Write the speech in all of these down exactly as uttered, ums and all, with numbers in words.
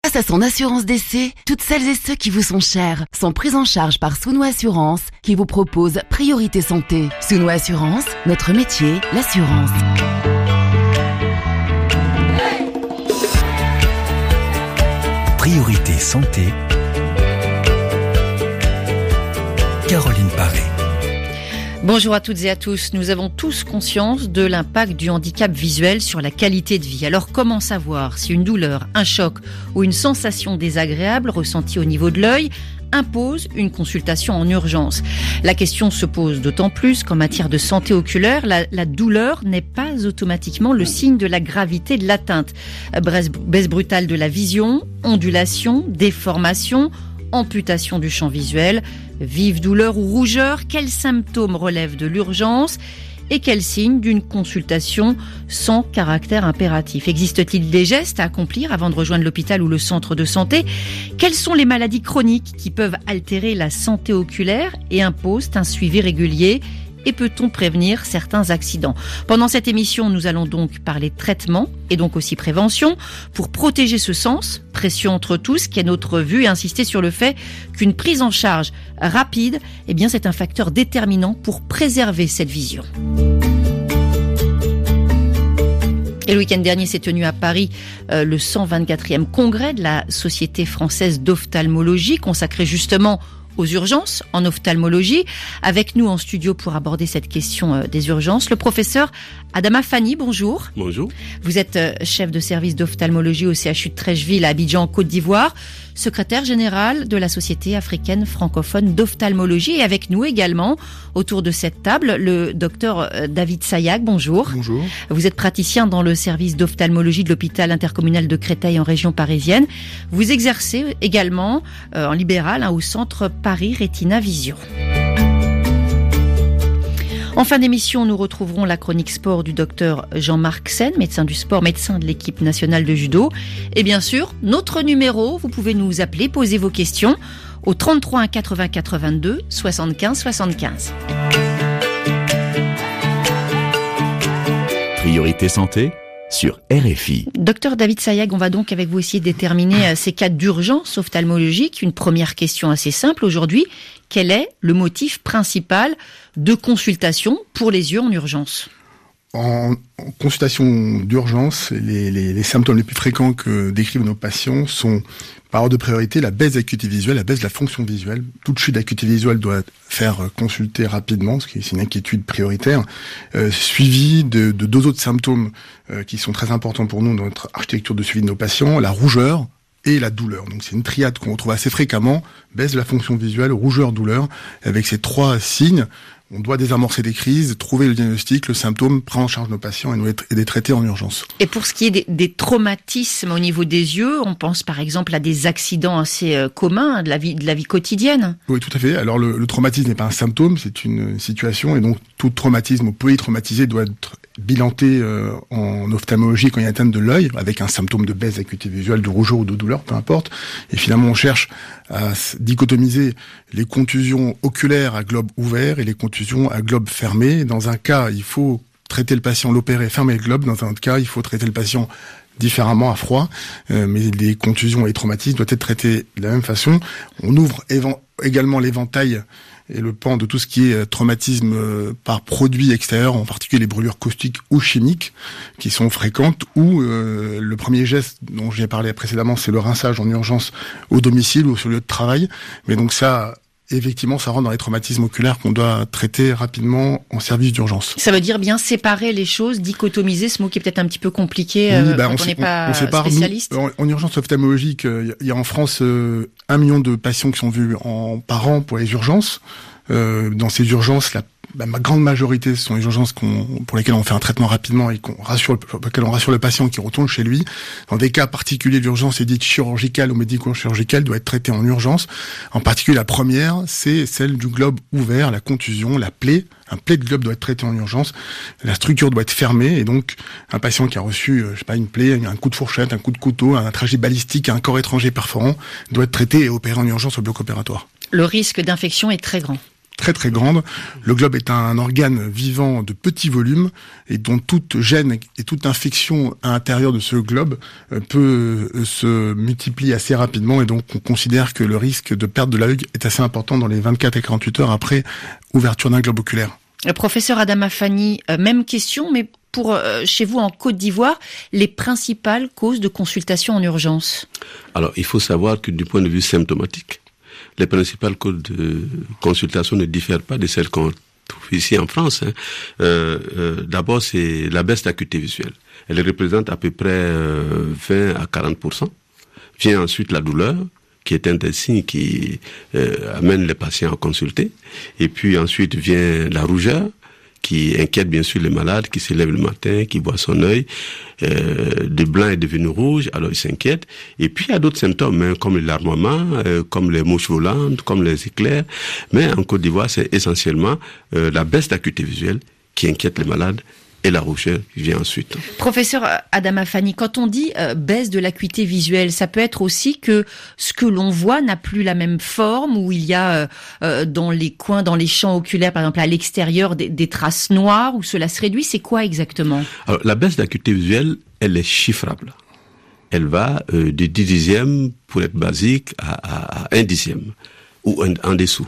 Grâce à son assurance décès, toutes celles et ceux qui vous sont chers sont pris en charge par Suno Assurance qui vous propose Priorité Santé. Suno Assurance, notre métier, l'assurance. Priorité Santé. Caroline Paré. Bonjour à toutes et à tous. Nous avons tous conscience de l'impact du handicap visuel sur la qualité de vie. Alors comment savoir si une douleur, un choc ou une sensation désagréable ressentie au niveau de l'œil impose une consultation en urgence? La question se pose d'autant plus qu'en matière de santé oculaire, la, la douleur n'est pas automatiquement le signe de la gravité de l'atteinte. Baisse, baisse brutale de la vision, ondulation, déformation, amputation du champ visuel, vive douleur ou rougeur, quels symptômes relèvent de l'urgence et quels signes d'une consultation sans caractère impératif? Existe-t-il des gestes à accomplir avant de rejoindre l'hôpital ou le centre de santé? Quelles sont les maladies chroniques qui peuvent altérer la santé oculaire et imposent un suivi régulier? Et peut-on prévenir certains accidents? Pendant cette émission, nous allons donc parler traitement et donc aussi prévention pour protéger ce sens, précieux entre tous, qui est notre vue, et insister sur le fait qu'une prise en charge rapide, eh bien, c'est un facteur déterminant pour préserver cette vision. Et le week-end dernier s'est tenu à Paris euh, le cent vingt-quatrième congrès de la Société française d'ophtalmologie, consacré justement aux urgences en ophtalmologie. Avec nous en studio pour aborder cette question euh, des urgences, le professeur Adama Fani, bonjour. Bonjour. Vous êtes euh, chef de service d'ophtalmologie au C H U de Treichville à Abidjan, Côte d'Ivoire, secrétaire général de la Société africaine francophone d'ophtalmologie, et avec nous également autour de cette table le docteur David Sayag, bonjour. Bonjour. Vous êtes praticien dans le service d'ophtalmologie de l'hôpital intercommunal de Créteil en région parisienne. Vous exercez également euh, en libéral hein, au centre Paris Retina Vision. En fin d'émission, nous retrouverons la chronique sport du docteur Jean-Marc Sen, médecin du sport, médecin de l'équipe nationale de judo. Et bien sûr, notre numéro, vous pouvez nous appeler, poser vos questions au trente-trois un quatre-vingts quatre-vingt-deux soixante-quinze soixante-quinze. Priorité Santé sur R F I. Docteur David Sayag, on va donc avec vous essayer de déterminer ces cas d'urgence ophtalmologique. Une première question assez simple aujourd'hui. Quel est le motif principal de consultation pour les yeux en urgence? En, en consultation d'urgence, les, les, les symptômes les plus fréquents que décrivent nos patients sont, par ordre de priorité, la baisse d'acuité visuelle, la baisse de la fonction visuelle. Toute chute d'acuité visuelle doit faire consulter rapidement, ce qui est une inquiétude prioritaire, euh, suivi de, de deux autres symptômes euh, qui sont très importants pour nous dans notre architecture de suivi de nos patients, la rougeur et la douleur. Donc c'est une triade qu'on retrouve assez fréquemment, baisse de la fonction visuelle, rougeur, douleur. Avec ces trois signes, on doit désamorcer des crises, trouver le diagnostic, le symptôme, prendre en charge nos patients et nous et les traiter en urgence. Et pour ce qui est des, des traumatismes au niveau des yeux, on pense par exemple à des accidents assez euh, communs de la vie de la vie quotidienne. Oui, tout à fait. Alors le, le traumatisme n'est pas un symptôme, c'est une situation, et donc tout traumatisme ou polytraumatisé doit être bilanté euh, en ophtalmologie quand il y a atteinte de l'œil, avec un symptôme de baisse d'acuité visuelle, de rougeur ou de douleur, peu importe. Et finalement, on cherche à dichotomiser les contusions oculaires à globe ouvert et les contusions à globe fermé. Dans un cas, il faut traiter le patient, l'opérer, fermer le globe. Dans un autre cas, il faut traiter le patient différemment à froid. Euh, mais les contusions et les traumatismes doivent être traités de la même façon. On ouvre évan- également l'éventail et le pan de tout ce qui est traumatisme par produits extérieurs, en particulier les brûlures caustiques ou chimiques, qui sont fréquentes, ou euh, le premier geste dont j'ai parlé précédemment, c'est le rinçage en urgence au domicile ou sur le lieu de travail. Mais donc ça, effectivement, ça rentre dans les traumatismes oculaires qu'on doit traiter rapidement en service d'urgence. Ça veut dire bien séparer les choses, dichotomiser, ce mot qui est peut-être un petit peu compliqué euh, oui, bah, quand on n'est pas on sépare, spécialiste. Nous, en, en urgence ophtalmologique, il y a en France euh, un million de patients qui sont vus en, par an pour les urgences. Euh, dans ces urgences, la bah, ma grande majorité, ce sont les urgences qu'on, pour lesquelles on fait un traitement rapidement et qu'on rassure, pour lesquelles on rassure le patient qui retourne chez lui. Dans des cas particuliers, l'urgence est dite chirurgicale ou médico-chirurgicale, doit être traitée en urgence. En particulier, la première, c'est celle du globe ouvert, la contusion, la plaie. Un plaie de globe doit être traité en urgence. La structure doit être fermée et donc un patient qui a reçu, je sais pas, une plaie, un coup de fourchette, un coup de couteau, un trajet balistique, un corps étranger perforant, doit être traité et opéré en urgence au bloc opératoire. Le risque d'infection est très grand. très très grande. Le globe est un organe vivant de petit volume et dont toute gêne et toute infection à l'intérieur de ce globe peut se multiplier assez rapidement, et donc on considère que le risque de perte de l'œil est assez important dans les vingt-quatre à quarante-huit heures après ouverture d'un globe oculaire. Le professeur Adama Fani, euh, même question, mais pour euh, chez vous en Côte d'Ivoire, les principales causes de consultation en urgence? Alors, il faut savoir que du point de vue symptomatique, les principales causes de consultation ne diffèrent pas de celles qu'on trouve ici en France. Hein. Euh, euh, d'abord, c'est la baisse d'acuité visuelle. Elle représente à peu près euh, vingt à quarante pour cent. Vient ensuite la douleur, qui est un des signes qui euh, amène les patients à consulter. Et puis ensuite vient la rougeur, qui inquiète bien sûr les malades, qui se lève le matin, qui voit son œil, euh, de blanc est devenu rouge, alors il s'inquiète. Et puis il y a d'autres symptômes, hein, comme le larmoiement, euh, comme les mouches volantes, comme les éclairs. Mais en Côte d'Ivoire, c'est essentiellement euh, la baisse d'acuité visuelle qui inquiète les malades, et la rougeur vient ensuite. Professeur Adama Fani, quand on dit euh, baisse de l'acuité visuelle, ça peut être aussi que ce que l'on voit n'a plus la même forme, où il y a euh, dans les coins, dans les champs oculaires, par exemple à l'extérieur, des, des traces noires, où cela se réduit. C'est quoi exactement? Alors, la baisse d'acuité visuelle, elle est chiffrable. Elle va euh, de dix dixièmes, pour être basique, à, à, à un dixième, ou en, en dessous.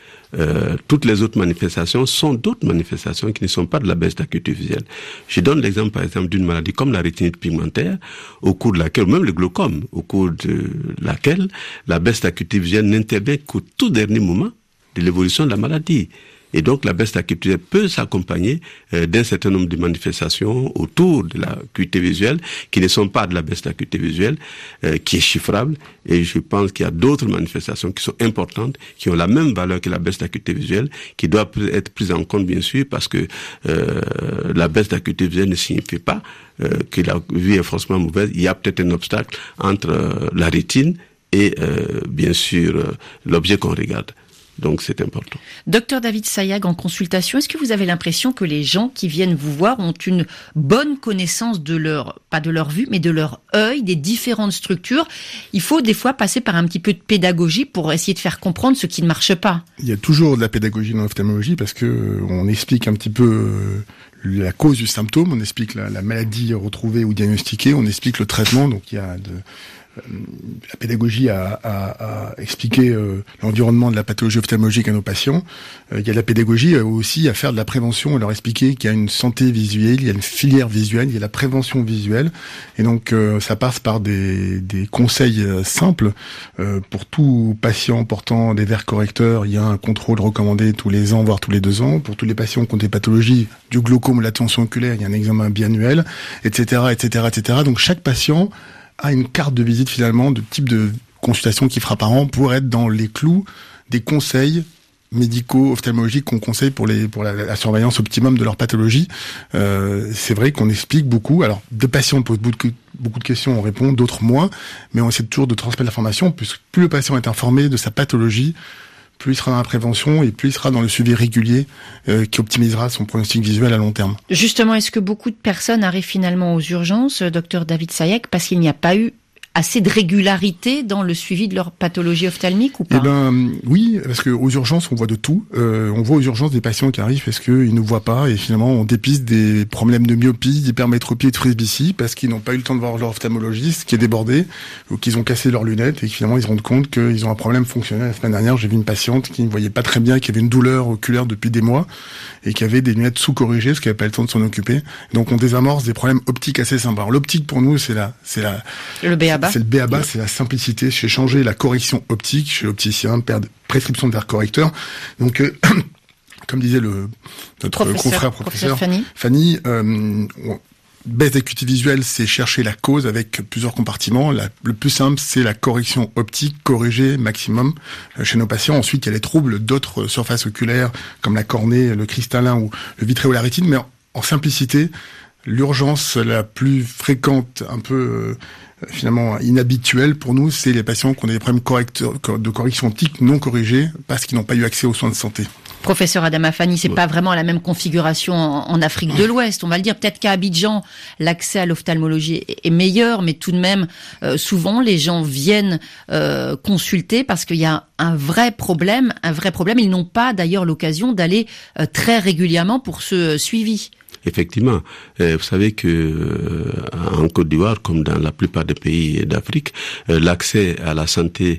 Euh, toutes les autres manifestations sont d'autres manifestations qui ne sont pas de la baisse d'acuité visuelle. Je donne l'exemple, par exemple, d'une maladie comme la rétinite pigmentaire, au cours de laquelle, même le glaucome, au cours de laquelle la baisse d'acuité visuelle n'intervient qu'au tout dernier moment de l'évolution de la maladie. Et donc, la baisse d'acuité visuelle peut s'accompagner euh, d'un certain nombre de manifestations autour de l'acuité visuelle qui ne sont pas de la baisse d'acuité visuelle, euh, qui est chiffrable. Et je pense qu'il y a d'autres manifestations qui sont importantes, qui ont la même valeur que la baisse d'acuité visuelle, qui doivent être prises en compte, bien sûr, parce que euh, la baisse d'acuité visuelle ne signifie pas euh, que la vue est forcément mauvaise. Il y a peut-être un obstacle entre euh, la rétine et, euh, bien sûr, euh, l'objet qu'on regarde. Donc c'est important. Docteur David Sayag, en consultation, est-ce que vous avez l'impression que les gens qui viennent vous voir ont une bonne connaissance de leur, pas de leur vue, mais de leur œil, des différentes structures? Il faut des fois passer par un petit peu de pédagogie pour essayer de faire comprendre ce qui ne marche pas. Il y a toujours de la pédagogie dans l'ophtalmologie parce que euh, on explique un petit peu euh, la cause du symptôme, on explique la, la maladie retrouvée ou diagnostiquée, on explique le traitement. Donc il y a de la pédagogie à, à, à expliquer euh, l'environnement de la pathologie ophtalmologique à nos patients. Euh, il y a de la pédagogie euh, aussi à faire de la prévention, à leur expliquer qu'il y a une santé visuelle, il y a une filière visuelle, il y a la prévention visuelle. Et donc euh, ça passe par des, des conseils euh, simples. Euh, pour tout patient portant des verres correcteurs, il y a un contrôle recommandé tous les ans, voire tous les deux ans. Pour tous les patients qui ont des pathologies du glaucome ou de la tension oculaire, il y a un examen biannuel, et cetera, et cetera, et cetera. Donc chaque patient a une carte de visite finalement de type de consultation qu'il fera par an pour être dans les clous des conseils médicaux ophtalmologiques qu'on conseille pour les pour la, la surveillance optimum de leur pathologie. Euh, c'est vrai qu'on explique beaucoup. Alors, des patients posent beaucoup de, beaucoup de questions, on répond, d'autres moins, mais on essaie toujours de transmettre l'information. Plus, plus le patient est informé de sa pathologie, plus il sera dans la prévention et plus il sera dans le suivi régulier euh, qui optimisera son pronostic visuel à long terme. Justement, est-ce que beaucoup de personnes arrivent finalement aux urgences, docteur David Sayag, parce qu'il n'y a pas eu assez de régularité dans le suivi de leur pathologie ophtalmique ou pas? Eh ben oui, parce que aux urgences on voit de tout. Euh, on voit aux urgences des patients qui arrivent parce qu'ils ne voient pas et finalement on dépiste des problèmes de myopie, d'hypermétropie et de presbytie parce qu'ils n'ont pas eu le temps de voir leur ophtalmologiste qui est débordé ou qu'ils ont cassé leurs lunettes et que finalement ils se rendent compte qu'ils ont un problème fonctionnel. La semaine dernière, j'ai vu une patiente qui ne voyait pas très bien, qui avait une douleur oculaire depuis des mois et qui avait des lunettes sous-corrigées parce qu'elle n'avait pas le temps de s'en occuper. Donc on désamorce des problèmes optiques assez simples. Alors l'optique pour nous c'est la, c'est la, le B A B A. C'est le B A B A, c'est la simplicité. J'ai changé la correction optique chez l'opticien, prescription de verres correcteurs. Donc, euh, comme disait le notre professeur, confrère professeur, professeur Fani, Fanny, euh, baisse d'acuité visuelle, c'est chercher la cause avec plusieurs compartiments. La, le plus simple, c'est la correction optique, corrigée maximum euh, chez nos patients. Ensuite, il y a les troubles d'autres surfaces oculaires, comme la cornée, le cristallin ou le vitré ou la rétine. Mais en, en simplicité, l'urgence la plus fréquente, un peu euh, finalement inhabituelle pour nous, c'est les patients qui ont des problèmes correcteurs, de correction optique non corrigés parce qu'ils n'ont pas eu accès aux soins de santé. Professeur Adama Fani, c'est ouais. pas vraiment la même configuration en, en Afrique de l'Ouest. On va le dire, peut-être qu'à Abidjan, l'accès à l'ophtalmologie est, est meilleur, mais tout de même, euh, souvent, les gens viennent euh, consulter parce qu'il y a un vrai problème, un vrai problème. Ils n'ont pas d'ailleurs l'occasion d'aller euh, très régulièrement pour ce euh, suivi. Effectivement, euh, vous savez que euh, en Côte d'Ivoire, comme dans la plupart des pays d'Afrique, euh, l'accès à la santé,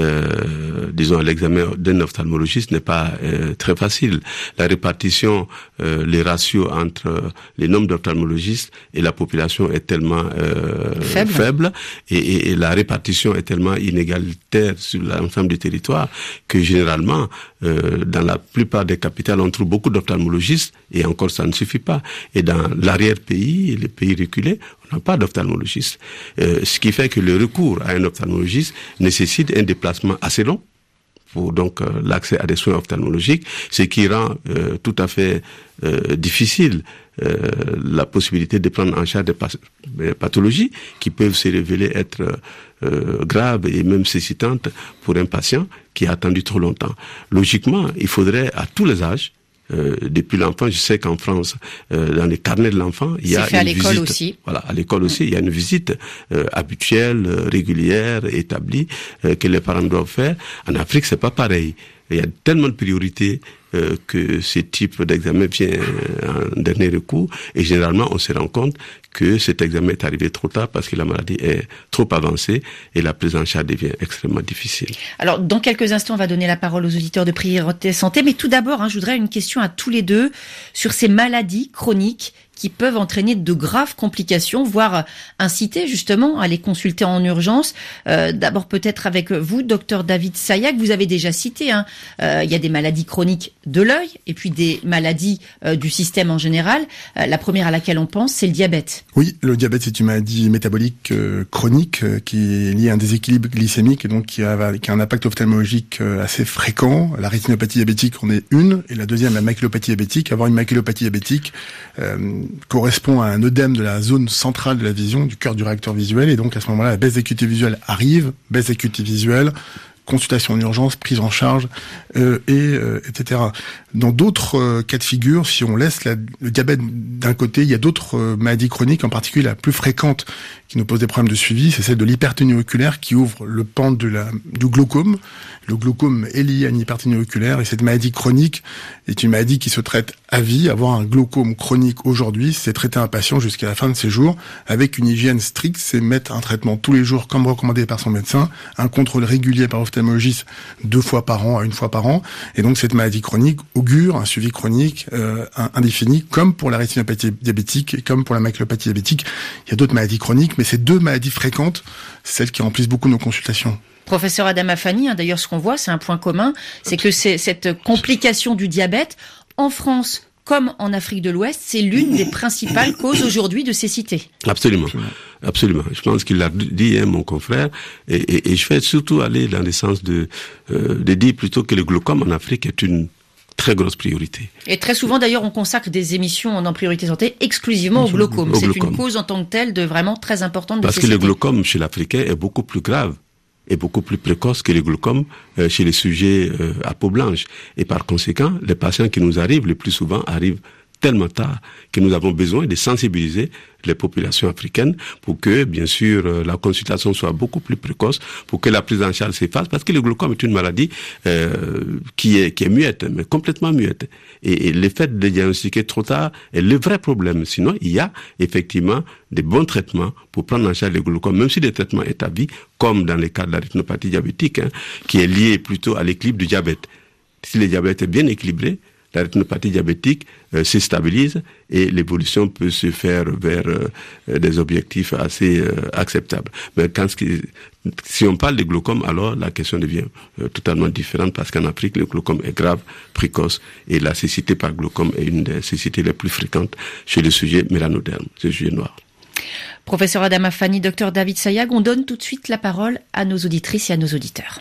euh, disons à l'examen d'un ophtalmologiste n'est pas euh, très facile. La répartition, euh, les ratios entre les nombres d'ophtalmologistes et la population est tellement euh, faible, faible et, et, et la répartition est tellement inégalitaire sur l'ensemble du territoire que généralement, euh, dans la plupart des capitales, on trouve beaucoup d'ophtalmologistes et encore ça ne suffit pas. Et dans l'arrière-pays, les pays reculés, on n'a pas d'ophtalmologiste. Euh, ce qui fait que le recours à un ophtalmologiste nécessite un déplacement assez long pour donc euh, l'accès à des soins ophtalmologiques, ce qui rend euh, tout à fait euh, difficile euh, la possibilité de prendre en charge des, pas- des pathologies qui peuvent se révéler être euh, graves et même cécitantes pour un patient qui a attendu trop longtemps. Logiquement, il faudrait à tous les âges, Euh, depuis l'enfant, je sais qu'en France, euh, dans les carnets de l'enfant, il y a C'est fait une à l'école visite. aussi. Voilà, à l'école aussi, il y a une visite euh, habituelle, euh, régulière, établie euh, que les parents doivent faire. En Afrique, c'est pas pareil. Il y a tellement de priorités euh, que ce type d'examen vient euh, en dernier recours et généralement on se rend compte que cet examen est arrivé trop tard parce que la maladie est trop avancée et la prise en charge devient extrêmement difficile. Alors, dans quelques instants, on va donner la parole aux auditeurs de Priorité Santé, mais tout d'abord, hein, je voudrais une question à tous les deux sur ces maladies chroniques qui peuvent entraîner de graves complications, voire inciter justement à les consulter en urgence. Euh, d'abord peut-être avec vous, docteur David Sayac, vous avez déjà cité, hein, euh, il y a des maladies chroniques de l'œil et puis des maladies euh, du système en général. Euh, la première à laquelle on pense, c'est le diabète. Oui, le diabète, c'est une maladie métabolique euh, chronique euh, qui est liée à un déséquilibre glycémique et donc qui a, qui a un impact ophtalmologique euh, assez fréquent. La rétinopathie diabétique en est une, et la deuxième, la maculopathie diabétique. Avoir une maculopathie diabétique euh, correspond à un œdème de la zone centrale de la vision, du cœur du réacteur visuel, et donc à ce moment-là, la baisse d'acuité visuelle arrive, baisse d'acuité visuelle, consultation en urgence, prise en charge, euh, et euh, et cetera. Dans d'autres euh, cas de figure, si on laisse la, le diabète d'un côté, il y a d'autres euh, maladies chroniques, en particulier la plus fréquente qui nous pose des problèmes de suivi, c'est celle de l'hyperténie oculaire qui ouvre le pan de la, du glaucome. Le glaucome est lié à une hyperténie oculaire et cette maladie chronique est une maladie qui se traite à vie. Avoir un glaucome chronique aujourd'hui, c'est traiter un patient jusqu'à la fin de ses jours avec une hygiène stricte, c'est mettre un traitement tous les jours comme recommandé par son médecin, un contrôle régulier par l'ophtalmologiste deux fois par an à une fois par an. Et donc cette maladie chronique augure un suivi chronique euh, indéfini, comme pour la rétinopathie diabétique et comme pour la maculopathie diabétique. Il y a d'autres maladies chroniques, mais ces deux maladies fréquentes, c'est celles qui remplissent beaucoup nos consultations. Professeur Adama Fani, hein, d'ailleurs, ce qu'on voit, c'est un point commun, c'est que c'est cette complication du diabète, en France comme en Afrique de l'Ouest, c'est l'une des principales causes aujourd'hui de cécité. Absolument, absolument. Je pense qu'il l'a dit, hein, mon confrère, et, et, et je vais surtout aller dans le sens de, euh, de dire plutôt que le glaucome en Afrique est une très grosse priorité. Et très souvent, d'ailleurs, on consacre des émissions dans Priorité Santé exclusivement au glaucome. Au C'est glaucome. une cause en tant que telle de vraiment très importante de Parce cécité. que le glaucome chez l'Africain est beaucoup plus grave et beaucoup plus précoce que le glaucome euh, chez les sujets euh, à peau blanche. Et par conséquent, les patients qui nous arrivent, le plus souvent, arrivent tellement tard que nous avons besoin de sensibiliser les populations africaines pour que, bien sûr, euh, la consultation soit beaucoup plus précoce, pour que la prise en charge s'efface, parce que le glaucome est une maladie euh, qui est qui est muette, mais complètement muette. Et, et le fait de diagnostiquer trop tard est le vrai problème. Sinon, il y a effectivement des bons traitements pour prendre en charge le glaucome, même si le traitement est à vie, comme dans le cas de la rétinopathie diabétique, hein, qui est lié plutôt à l'équilibre du diabète. Si le diabète est bien équilibré, la rétinopathie diabétique euh, se stabilise et l'évolution peut se faire vers euh, des objectifs assez euh, acceptables. Mais quand si on parle de glaucome, alors la question devient euh, totalement différente parce qu'en Afrique, le glaucome est grave, précoce et la cécité par glaucome est une des cécités les plus fréquentes chez le sujet mélanoderme, ce sujet noir. Professeur Adama Fani, docteur David Sayac, on donne tout de suite la parole à nos auditrices et à nos auditeurs.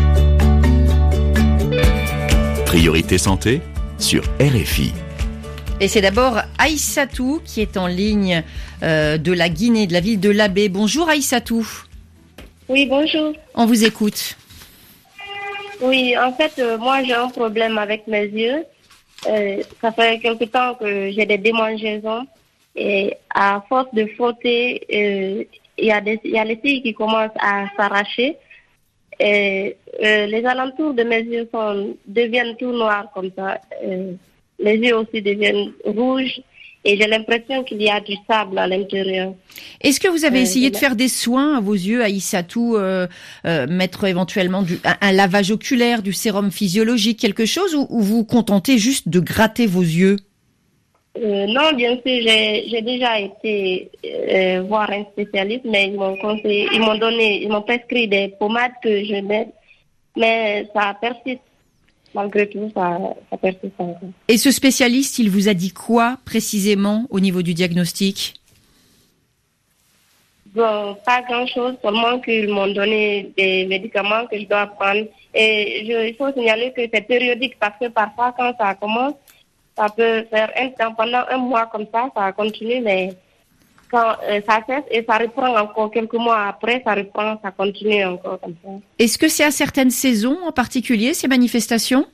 Priorité santé sur R F I. Et c'est d'abord Aïssatou qui est en ligne euh, de la Guinée, de la ville de Labé. Bonjour Aïssatou. Oui, bonjour. On vous écoute. Oui, en fait, euh, moi j'ai un problème avec mes yeux. Euh, ça fait quelque temps que j'ai des démangeaisons et à force de frotter, il euh, y a des, il y a les cils qui commencent à s'arracher. Et euh, les alentours de mes yeux sont, deviennent tout noirs comme ça. Euh, les yeux aussi deviennent rouges et j'ai l'impression qu'il y a du sable à l'intérieur. Est-ce que vous avez euh, essayé de faire des soins à vos yeux, Aïssatou, euh, euh, mettre éventuellement du, un, un lavage oculaire, du sérum physiologique, quelque chose, ou, ou vous vous contentez juste de gratter vos yeux? Euh, non, bien sûr, j'ai, j'ai déjà été euh, voir un spécialiste, mais ils m'ont conseillé, ils m'ont donné, ils m'ont prescrit des pommades que je mets, mais ça persiste. Malgré tout, ça, ça persiste encore. Et ce spécialiste, il vous a dit quoi précisément au niveau du diagnostic? Bon, pas grand-chose, seulement qu'ils m'ont donné des médicaments que je dois prendre. Et je, il faut signaler que c'est périodique parce que parfois, quand ça commence, ça peut faire un temps, pendant un mois comme ça, ça continue, mais quand euh, ça cesse et ça reprend encore quelques mois après, ça reprend, ça continue encore comme ça. Est-ce que c'est à certaines saisons en particulier, ces manifestations?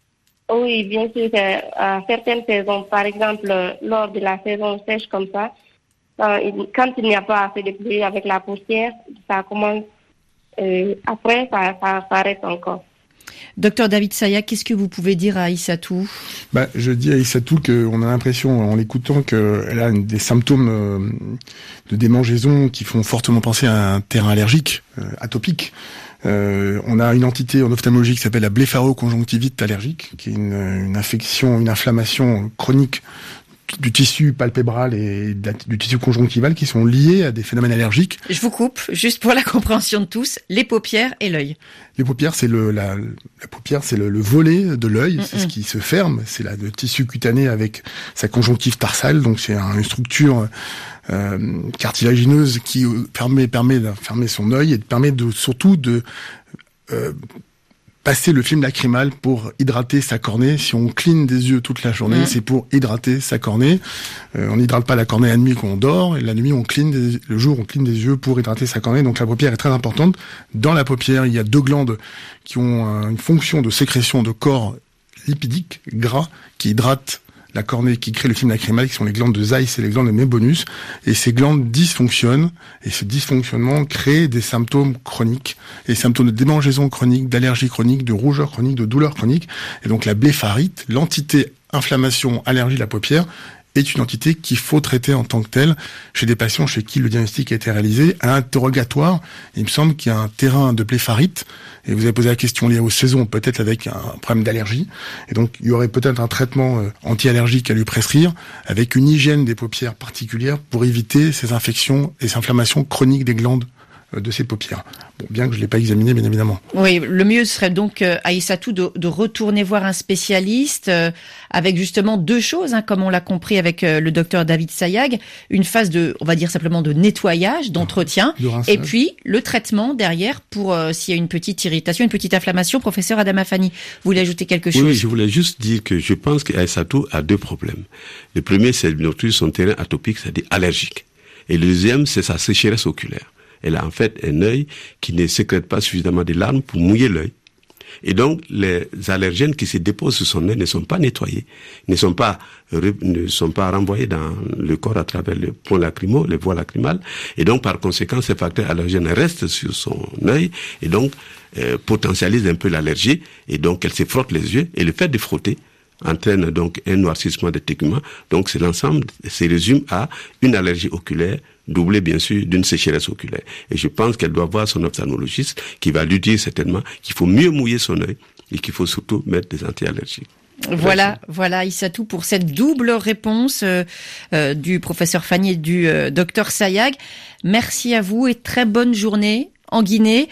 Oui, bien sûr, c'est à certaines saisons. Par exemple, lors de la saison sèche comme ça, quand il, quand il n'y a pas assez de pluie avec la poussière, ça commence, euh, après, ça, ça s'arrête encore. Docteur David Sayag, qu'est-ce que vous pouvez dire à Aïssatou? Bah, je dis à Aïssatou qu'on a l'impression, en l'écoutant, qu'elle a des symptômes euh, de démangeaison qui font fortement penser à un terrain allergique, euh, atopique. Euh, on a une entité en ophtalmologie qui s'appelle la blépharoconjonctivite allergique, qui est une, une infection, une inflammation chronique du tissu palpébral et du tissu conjonctival qui sont liés à des phénomènes allergiques. Je vous coupe, juste pour la compréhension de tous, les paupières et l'œil. Les paupières, c'est le la, la paupière, c'est le, le volet de l'œil, mm-hmm. C'est ce qui se ferme, c'est la, le tissu cutané avec sa conjonctive tarsale, donc c'est un, une structure euh, cartilagineuse qui permet permet de fermer son œil et permet de surtout de euh, passer le film lacrymal pour hydrater sa cornée. Si on cligne des yeux toute la journée, mmh. c'est pour hydrater sa cornée. Euh, on n'hydrate pas la cornée la nuit quand on dort, et la nuit on cligne des, le jour on cligne des yeux pour hydrater sa cornée. Donc la paupière est très importante. Dans la paupière, il y a deux glandes qui ont euh, une fonction de sécrétion de corps lipidique, gras, qui hydratent la cornée, qui crée le film lacrymal, qui sont les glandes de Zeiss et les glandes de Mebonius. Et ces glandes dysfonctionnent, et ce dysfonctionnement crée des symptômes chroniques, et symptômes de démangeaison chronique, d'allergie chronique, de rougeur chronique, de douleur chronique. Et donc la blépharite, l'entité inflammation, allergie de la paupière, est une entité qu'il faut traiter en tant que telle chez des patients chez qui le diagnostic a été réalisé à l'interrogatoire. Il me semble qu'il y a un terrain de blépharite, et vous avez posé la question liée aux saisons, peut-être avec un problème d'allergie, et donc il y aurait peut-être un traitement euh, anti-allergique à lui prescrire, avec une hygiène des paupières particulière pour éviter ces infections et ces inflammations chroniques des glandes de ces paupières. Bon, bien que je ne l'ai pas examiné, bien évidemment. Oui, le mieux serait donc, euh, Aïssatou, de, de retourner voir un spécialiste euh, avec justement deux choses, hein, comme on l'a compris avec euh, le docteur David Sayag, une phase de, on va dire simplement de nettoyage, d'entretien, de et puis le traitement derrière pour euh, s'il y a une petite irritation, une petite inflammation. Professeur Adama Fani, vous voulez ajouter quelque chose? Oui, oui, je voulais juste dire que je pense qu'Aïssatou a deux problèmes. Le premier, c'est son terrain atopique, c'est-à-dire allergique. Et le deuxième, c'est sa sécheresse oculaire. Elle a en fait un œil qui ne sécrète pas suffisamment de larmes pour mouiller l'œil. Et donc, les allergènes qui se déposent sur son œil ne sont pas nettoyés, ne sont pas, ne sont pas renvoyés dans le corps à travers les points lacrymaux, les voies lacrymales. Et donc, par conséquent, ces facteurs allergènes restent sur son œil et donc, euh, potentialisent un peu l'allergie. Et donc, elle se frotte les yeux. Et le fait de frotter entraîne donc un noircissement des teguments. Donc, c'est l'ensemble, se résume à une allergie oculaire, doublée bien sûr d'une sécheresse oculaire. Et je pense qu'elle doit voir son ophtalmologiste qui va lui dire certainement qu'il faut mieux mouiller son œil et qu'il faut surtout mettre des anti-allergiques. Voilà, Merci. voilà, Aïssatou, pour cette double réponse euh, euh, du professeur Fani et du euh, docteur Sayag. Merci à vous et très bonne journée en Guinée.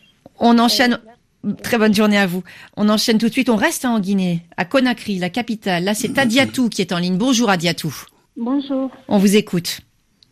On enchaîne. Très bonne journée à vous. On enchaîne tout de suite. On reste en Guinée, à Conakry, la capitale. Là, c'est Adiatou qui est en ligne. Bonjour Adiatou. Bonjour. On vous écoute.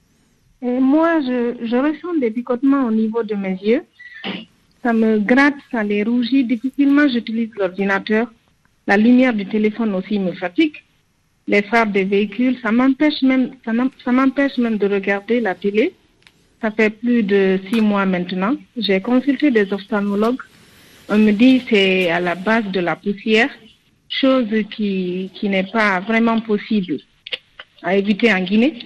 Et moi, je, je ressens des picotements au niveau de mes yeux. Ça me gratte, ça les rougit. Difficilement, j'utilise l'ordinateur. La lumière du téléphone aussi me fatigue. les phares des véhicules. Ça m'empêche même, ça, ça m'empêche même de regarder la télé. Ça fait plus de six mois maintenant. J'ai consulté des ophtalmologues. On me dit que c'est à la base de la poussière, chose qui, qui n'est pas vraiment possible à éviter en Guinée.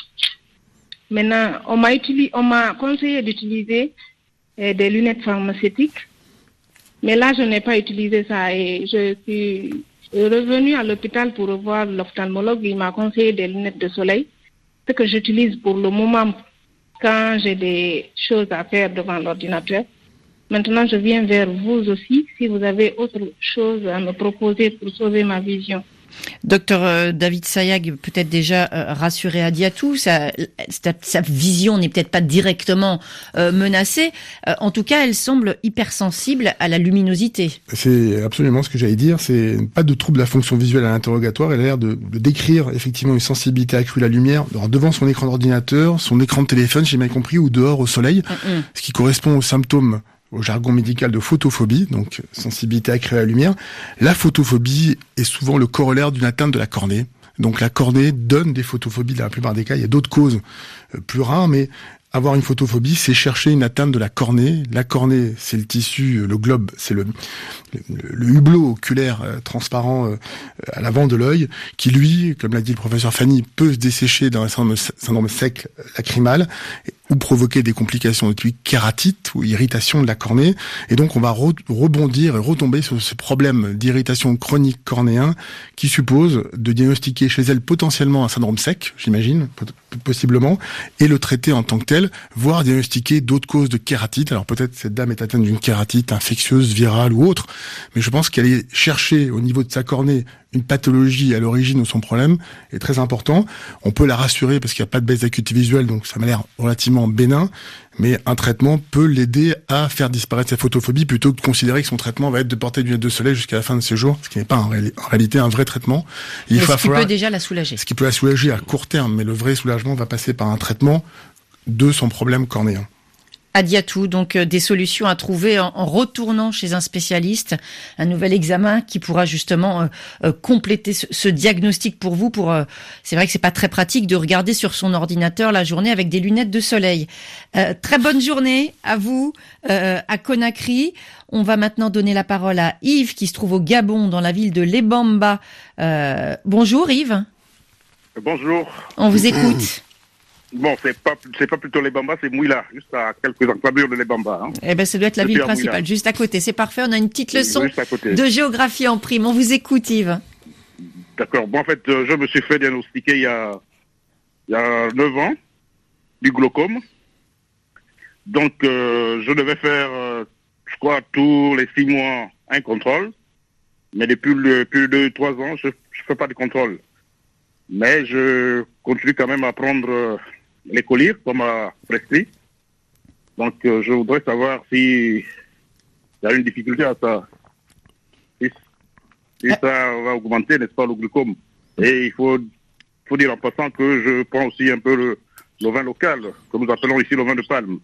Maintenant, on m'a, utilisé, on m'a conseillé d'utiliser eh, des lunettes pharmaceutiques. Mais là, je n'ai pas utilisé ça et je suis revenue à l'hôpital pour revoir l'ophtalmologue. Il m'a conseillé des lunettes de soleil, ce que j'utilise pour le moment quand j'ai des choses à faire devant l'ordinateur. Maintenant, je viens vers vous aussi, si vous avez autre chose à me proposer pour sauver ma vision. Docteur David Sayag, peut-être déjà euh, rassuré Adiatou, sa, sa, sa vision n'est peut-être pas directement euh, menacée. Euh, en tout cas, elle semble hypersensible à la luminosité. C'est absolument ce que j'allais dire. C'est pas de trouble de la fonction visuelle à l'interrogatoire. Elle a l'air de, de décrire effectivement une sensibilité accrue à la lumière alors, devant son écran d'ordinateur, son écran de téléphone, j'ai bien compris, ou dehors au soleil, mm-hmm. ce qui correspond aux symptômes au jargon médical de photophobie, donc sensibilité accrue à la lumière. La photophobie est souvent le corollaire d'une atteinte de la cornée. Donc la cornée donne des photophobies dans la plupart des cas. Il y a d'autres causes plus rares, mais avoir une photophobie, c'est chercher une atteinte de la cornée. La cornée, c'est le tissu, le globe, c'est le, le, le hublot oculaire euh, transparent euh, à l'avant de l'œil, qui lui, comme l'a dit le professeur Fanny, peut se dessécher dans un syndrome, syndrome sec lacrymal ou provoquer des complications de type kératite ou irritation de la cornée. Et donc, on va re- rebondir et retomber sur ce problème d'irritation chronique cornéen qui suppose de diagnostiquer chez elle potentiellement un syndrome sec, j'imagine, possiblement, et le traiter en tant que tel, voire diagnostiquer d'autres causes de kératite. Alors peut-être cette dame est atteinte d'une kératite infectieuse, virale ou autre, mais je pense qu'elle est chercher au niveau de sa cornée une pathologie à l'origine de son problème est très important. On peut la rassurer parce qu'il n'y a pas de baisse d'acuité visuelle, donc ça m'a l'air relativement bénin, mais un traitement peut l'aider à faire disparaître sa photophobie plutôt que de considérer que son traitement va être de porter des lunettes de soleil jusqu'à la fin de ses jours, ce qui n'est pas en, ré- en réalité un vrai traitement. Il mais va ce qui falloir, peut déjà la soulager. Ce qui peut la soulager à court terme, mais le vrai soulagement va passer par un traitement de son problème cornéen. Adiatou, donc euh, des solutions à trouver en, en retournant chez un spécialiste, un nouvel examen qui pourra justement euh, euh, compléter ce, ce diagnostic pour vous. Pour, euh, c'est vrai que c'est pas très pratique de regarder sur son ordinateur la journée avec des lunettes de soleil. Euh, très bonne journée à vous, euh, à Conakry. On va maintenant donner la parole à Yves qui se trouve au Gabon, dans la ville de Lebamba. Euh, bonjour Yves. Bonjour. On vous écoute. Bon, c'est pas, c'est pas plutôt les Bambas, c'est Mouila, juste à quelques encablures de les Bambas. Hein. Eh ben, ça doit être la ville principale, juste à côté. C'est parfait, on a une petite leçon de géographie en prime. On vous écoute, Yves. D'accord. Bon, en fait, euh, je me suis fait diagnostiquer il y a, il y a neuf ans, du glaucome. Donc, euh, je devais faire, euh, je crois, tous les six mois, un contrôle. Mais depuis le, plus de trois ans, je ne fais pas de contrôle. Mais je continue quand même à prendre euh, les collyres, comme à prescrit. Donc, euh, je voudrais savoir si il y a une difficulté à ça. Si, si ça va augmenter, n'est-ce pas, le glaucome. Et il faut, faut dire en passant que je prends aussi un peu le, le vin local, que nous appelons ici le vin de palme.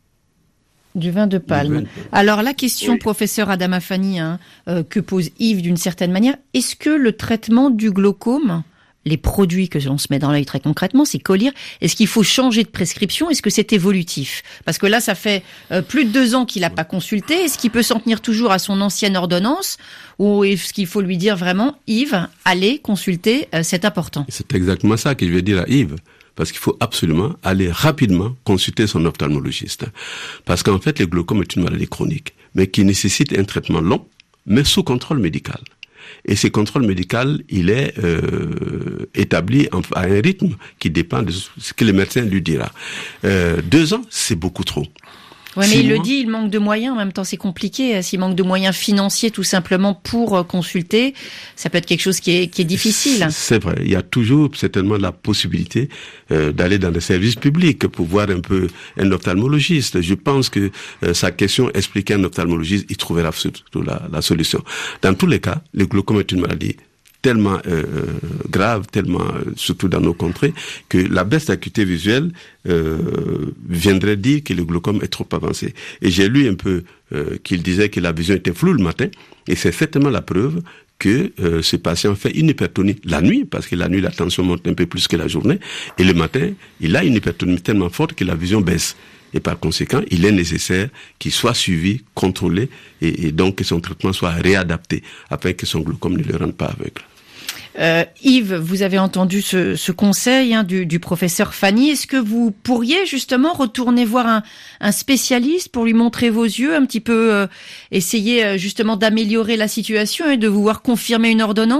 Du vin de palme. Alors, la question, oui. Professeur Adama Fanny, hein, euh, que pose Yves d'une certaine manière, est-ce que le traitement du glaucome, les produits que l'on se met dans l'œil très concrètement, ces collyres, est-ce qu'il faut changer de prescription? Est-ce que c'est évolutif? Parce que là, ça fait euh, plus de deux ans qu'il n'a pas consulté. Est-ce qu'il peut s'en tenir toujours à son ancienne ordonnance? Ou est-ce qu'il faut lui dire vraiment, Yves, allez consulter, euh, c'est important? C'est exactement ça que je vais dire à Yves. Parce qu'il faut absolument aller rapidement consulter son ophtalmologiste. Parce qu'en fait, le glaucome est une maladie chronique, mais qui nécessite un traitement long, mais sous contrôle médical. Et ce contrôle médical, il est euh, établi en, à un rythme qui dépend de ce que le médecin lui dira. Euh, deux ans, c'est beaucoup trop. Oui, mais il mois. le dit, il manque de moyens. En même temps, c'est compliqué. S'il manque de moyens financiers, tout simplement, pour consulter, ça peut être quelque chose qui est, qui est difficile. C'est vrai. Il y a toujours certainement la possibilité euh, d'aller dans des services publics pour voir un peu un ophtalmologiste. Je pense que euh, sa question expliquer un ophtalmologiste, il trouvera surtout la, la solution. Dans tous les cas, le glaucome est une maladie tellement euh, grave, tellement euh, surtout dans nos contrées, que la baisse d'acuité visuelle euh, viendrait dire que le glaucome est trop avancé. Et j'ai lu un peu euh, qu'il disait que la vision était floue le matin, et c'est certainement la preuve que euh, ce patient fait une hypertonie la nuit, parce que la nuit, la tension monte un peu plus que la journée, et le matin, il a une hypertonie tellement forte que la vision baisse. Et par conséquent, il est nécessaire qu'il soit suivi, contrôlé, et, et donc que son traitement soit réadapté, afin que son glaucome ne le rende pas aveugle. Euh, Yves, vous avez entendu ce, ce conseil hein, du, du professeur Fanny. Est-ce que vous pourriez justement retourner voir un, un spécialiste pour lui montrer vos yeux, un petit peu euh, essayer euh, justement d'améliorer la situation et de vous voir confirmer une ordonnance ?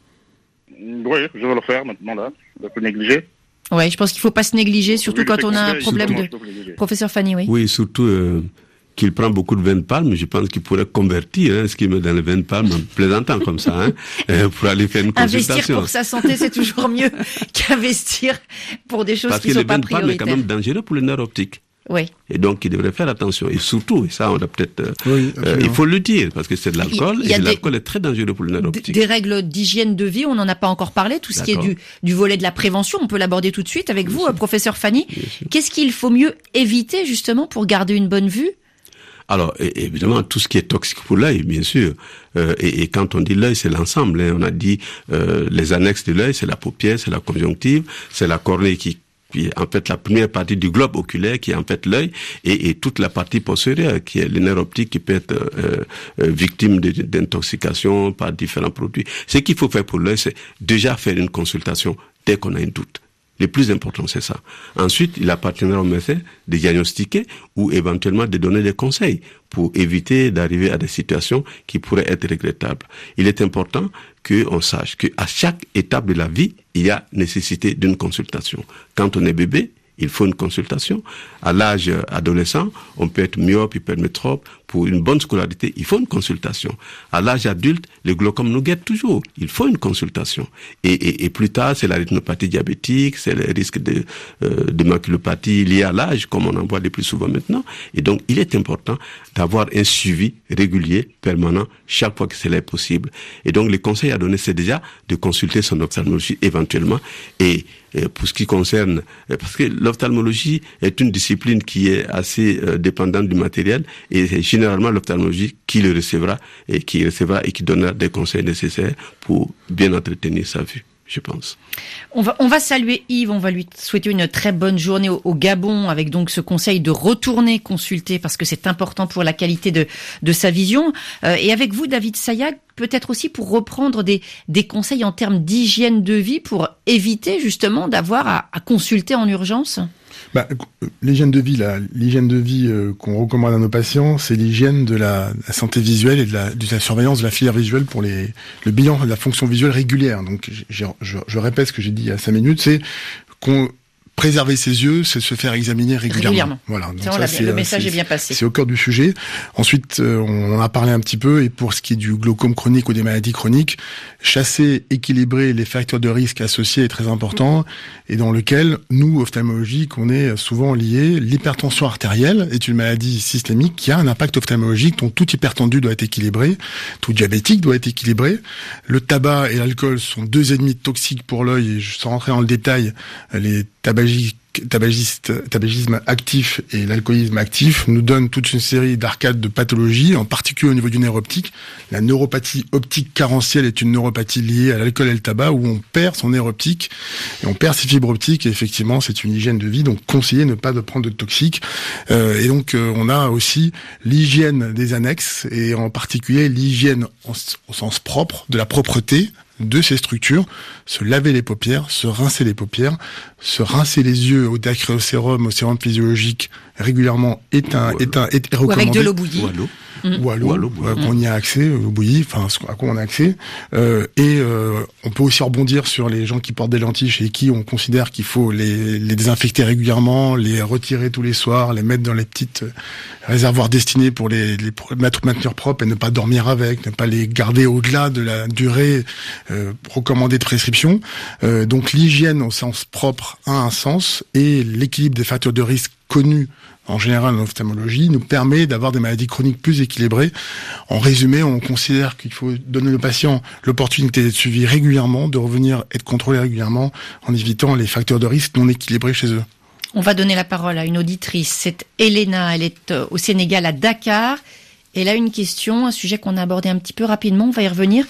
Oui, je vais le faire maintenant là, je peux négliger. Oui, je pense qu'il ne faut pas se négliger, surtout Oui, quand on a un problème de... Professeur Fanny, oui. Oui, surtout... Euh... qu'il prend beaucoup de vin de palme, je pense qu'il pourrait convertir hein, ce qu'il met dans le vin de palme en plaisantant comme ça, hein, euh, pour aller faire une consultation. Investir pour sa santé, c'est toujours mieux qu'investir pour des choses Parce qui ne sont pas prioritaires. Parce que le vin de palme est quand même dangereux pour le nerf optique. Oui. Et donc, il devrait faire attention. Et surtout, et ça, on a peut-être... Euh, oui, euh, il faut le dire, parce que c'est de l'alcool, il y a et des, l'alcool est très dangereux pour le nerf optique. Des règles d'hygiène de vie, on n'en a pas encore parlé, tout ce D'accord. qui est du, du volet de la prévention, on peut l'aborder tout de suite avec Bien vous, sûr. professeur Fanny. Qu'est-ce qu'il faut mieux éviter, justement, pour garder une bonne vue ? Alors, évidemment, tout ce qui est toxique pour l'œil, bien sûr. Euh, et, et quand on dit l'œil, c'est l'ensemble. Hein. On a dit euh, les annexes de l'œil, c'est la paupière, c'est la conjonctive, c'est la cornée qui, qui est en fait la première partie du globe oculaire, qui est en fait l'œil, et, et toute la partie postérieure, qui est le nerf optique, qui peut être euh, euh, victime de, d'intoxication par différents produits. Ce qu'il faut faire pour l'œil, c'est déjà faire une consultation dès qu'on a un doute. Le plus important, c'est ça. Ensuite, il appartiendra au médecin de diagnostiquer ou éventuellement de donner des conseils pour éviter d'arriver à des situations qui pourraient être regrettables. Il est important qu'on sache qu'à chaque étape de la vie, il y a nécessité d'une consultation. Quand on est bébé, il faut une consultation. À l'âge adolescent, on peut être myope, hypermétrope. Pour une bonne scolarité, il faut une consultation. À l'âge adulte, le glaucome nous guette toujours. Il faut une consultation. Et, et, et plus tard, c'est la rétinopathie diabétique, c'est le risque de, euh, de maculopathie lié à l'âge, comme on en voit le plus souvent maintenant. Et donc, il est important d'avoir un suivi régulier, permanent, chaque fois que cela est possible. Et donc, le conseil à donner, c'est déjà de consulter son ophtalmologie éventuellement. Et, et pour ce qui concerne, parce que l'ophtalmologie est une discipline qui est assez euh, dépendante du matériel, et c'est généralement l'ophtalmologie qui le recevra et qui recevra et qui donnera des conseils nécessaires pour bien entretenir sa vue, je pense. On va, on va saluer Yves, on va lui souhaiter une très bonne journée au, au Gabon, avec donc ce conseil de retourner consulter parce que c'est important pour la qualité de, de sa vision. Euh, et avec vous, David Sayag, peut-être aussi pour reprendre des, des conseils en termes d'hygiène de vie pour éviter justement d'avoir à, à consulter en urgence. Bah, l'hygiène de vie, là, l'hygiène de vie euh, qu'on recommande à nos patients, c'est l'hygiène de la, la santé visuelle et de la, de la surveillance de la filière visuelle pour les, le bilan de la fonction visuelle régulière. Donc, je, je, je répète ce que j'ai dit il y a cinq minutes, c'est qu'on préserver ses yeux, c'est se faire examiner régulièrement. régulièrement. Voilà. Donc ça, ça, c'est, le message c'est, est bien passé. C'est au cœur du sujet. Ensuite, euh, on en a parlé un petit peu. Et pour ce qui est du glaucome chronique ou des maladies chroniques, chasser, équilibrer les facteurs de risque associés est très important. Mmh. Et dans lequel, nous, ophtalmologiques, on est souvent liés. L'hypertension artérielle est une maladie systémique qui a un impact ophtalmologique. Donc tout hypertendu doit être équilibré. Tout diabétique doit être équilibré. Le tabac et l'alcool sont deux ennemis toxiques pour l'œil. Et sans rentrer dans le détail, les tabagistes Tabagiste, tabagisme actif et l'alcoolisme actif nous donnent toute une série d'arcades de pathologies, en particulier au niveau du nerf optique. La neuropathie optique carentielle est une neuropathie liée à l'alcool et le tabac où on perd son nerf optique et on perd ses fibres optiques et effectivement c'est une hygiène de vie, donc conseiller ne pas de prendre de toxiques. Euh, et donc euh, on a aussi l'hygiène des annexes et en particulier l'hygiène en, au sens propre de la propreté de ces structures, se laver les paupières, se rincer les paupières, se rincer les yeux au dacryocérum, au sérum physiologique régulièrement est un, est un, est recommandé. Ou avec de l'eau bouillie. Ou à l'eau. Mmh. Ou à l'eau, ou à l'eau euh, qu'on y a accès, l'eau bouillie, enfin à quoi on a accès. Euh, et euh, on peut aussi rebondir sur les gens qui portent des lentilles chez qui on considère qu'il faut les, les désinfecter régulièrement, les retirer tous les soirs, les mettre dans les petites réservoirs destinés pour les, les mettre maintenir propres et ne pas dormir avec, ne pas les garder au-delà de la durée euh, recommandée de prescription. Euh, donc l'hygiène au sens propre a un sens et l'équilibre des facteurs de risque connus en général en ophtalmologie, nous permet d'avoir des maladies chroniques plus équilibrées. En résumé, on considère qu'il faut donner aux patients l'opportunité d'être suivis régulièrement, de revenir être contrôlés régulièrement, en évitant les facteurs de risque non équilibrés chez eux. On va donner la parole à une auditrice, c'est Elena, elle est au Sénégal, à Dakar. Elle a une question, un sujet qu'on a abordé un petit peu rapidement, on va y revenir.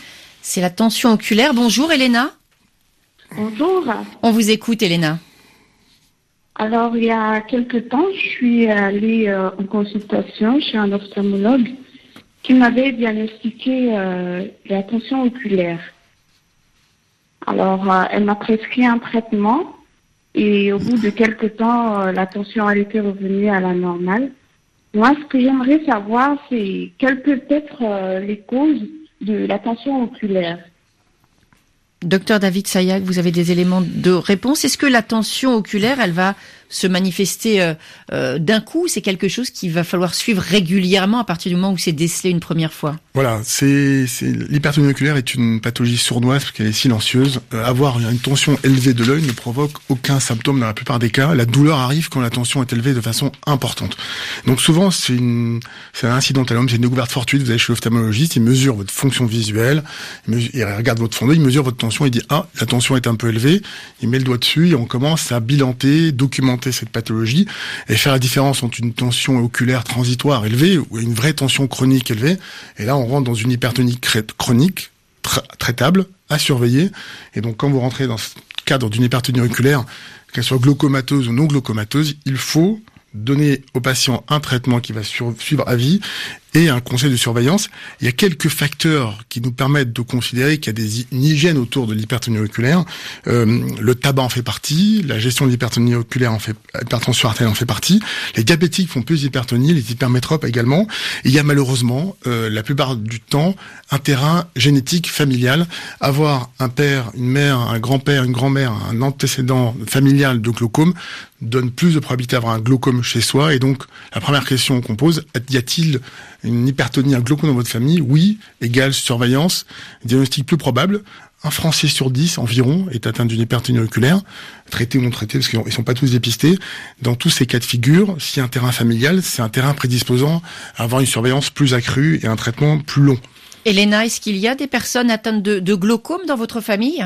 C'est la tension oculaire. Bonjour Elena. Bonjour. On vous écoute Elena. Alors, il y a quelque temps, je suis allée euh, en consultation chez un ophtalmologue qui m'avait diagnostiqué euh, la tension oculaire. Alors, euh, elle m'a prescrit un traitement et au bout de quelque temps, euh, la tension a été revenue à la normale. Moi, ce que j'aimerais savoir, c'est quelles peuvent être euh, les causes de la tension oculaire. Docteur David Sayac, vous avez des éléments de réponse. Est-ce que la tension oculaire, elle va se manifester euh, euh, d'un coup? C'est quelque chose qu'il va falloir suivre régulièrement à partir du moment où c'est décelé une première fois? Voilà, c'est, c'est l'hypertonie oculaire est une pathologie sournoise parce qu'elle est silencieuse. Euh, avoir une tension élevée de l'œil ne provoque aucun symptôme dans la plupart des cas. La douleur arrive quand la tension est élevée de façon importante. Donc souvent, c'est une, c'est un incidentalum, c'est une découverte fortuite. Vous allez chez l'ophtalmologiste, il mesure votre fonction visuelle, il, mesure, il regarde votre fond d'œil, il mesure votre tension, il dit ah, la tension est un peu élevée, il met le doigt dessus et on commence à bilanter, documenter cette pathologie et faire la différence entre une tension oculaire transitoire élevée ou une vraie tension chronique élevée. Et là, on rentre dans une hypertonie chronique tra- traitable à surveiller. Et donc, quand vous rentrez dans ce cadre d'une hypertonie oculaire, qu'elle soit glaucomateuse ou non glaucomateuse, il faut donner au patient un traitement qui va sur- suivre à vie et un conseil de surveillance. Il y a quelques facteurs qui nous permettent de considérer qu'il y a des, une hygiène autour de l'hypertonie oculaire. Euh, le tabac en fait partie, la gestion de l'hypertonie oculaire en fait, l'hypertension artérielle en fait partie. Les diabétiques font plus d'hypertonie, les hypermétropes également. Et il y a malheureusement, euh, la plupart du temps, un terrain génétique familial. Avoir un père, une mère, un grand-père, une grand-mère, un antécédent familial de glaucome donne plus de probabilité d'avoir un glaucome chez soi. Et donc, la première question qu'on pose, y a-t-il une hypertonie, un glaucome dans votre famille? Oui, égale surveillance. Diagnostic plus probable, un Français sur dix environ est atteint d'une hypertonie oculaire, traité ou non traité, parce qu'ils sont pas tous dépistés. Dans tous ces cas de figure, si un terrain familial, c'est un terrain prédisposant à avoir une surveillance plus accrue et un traitement plus long. Elena, est-ce qu'il y a des personnes atteintes de, de glaucome dans votre famille?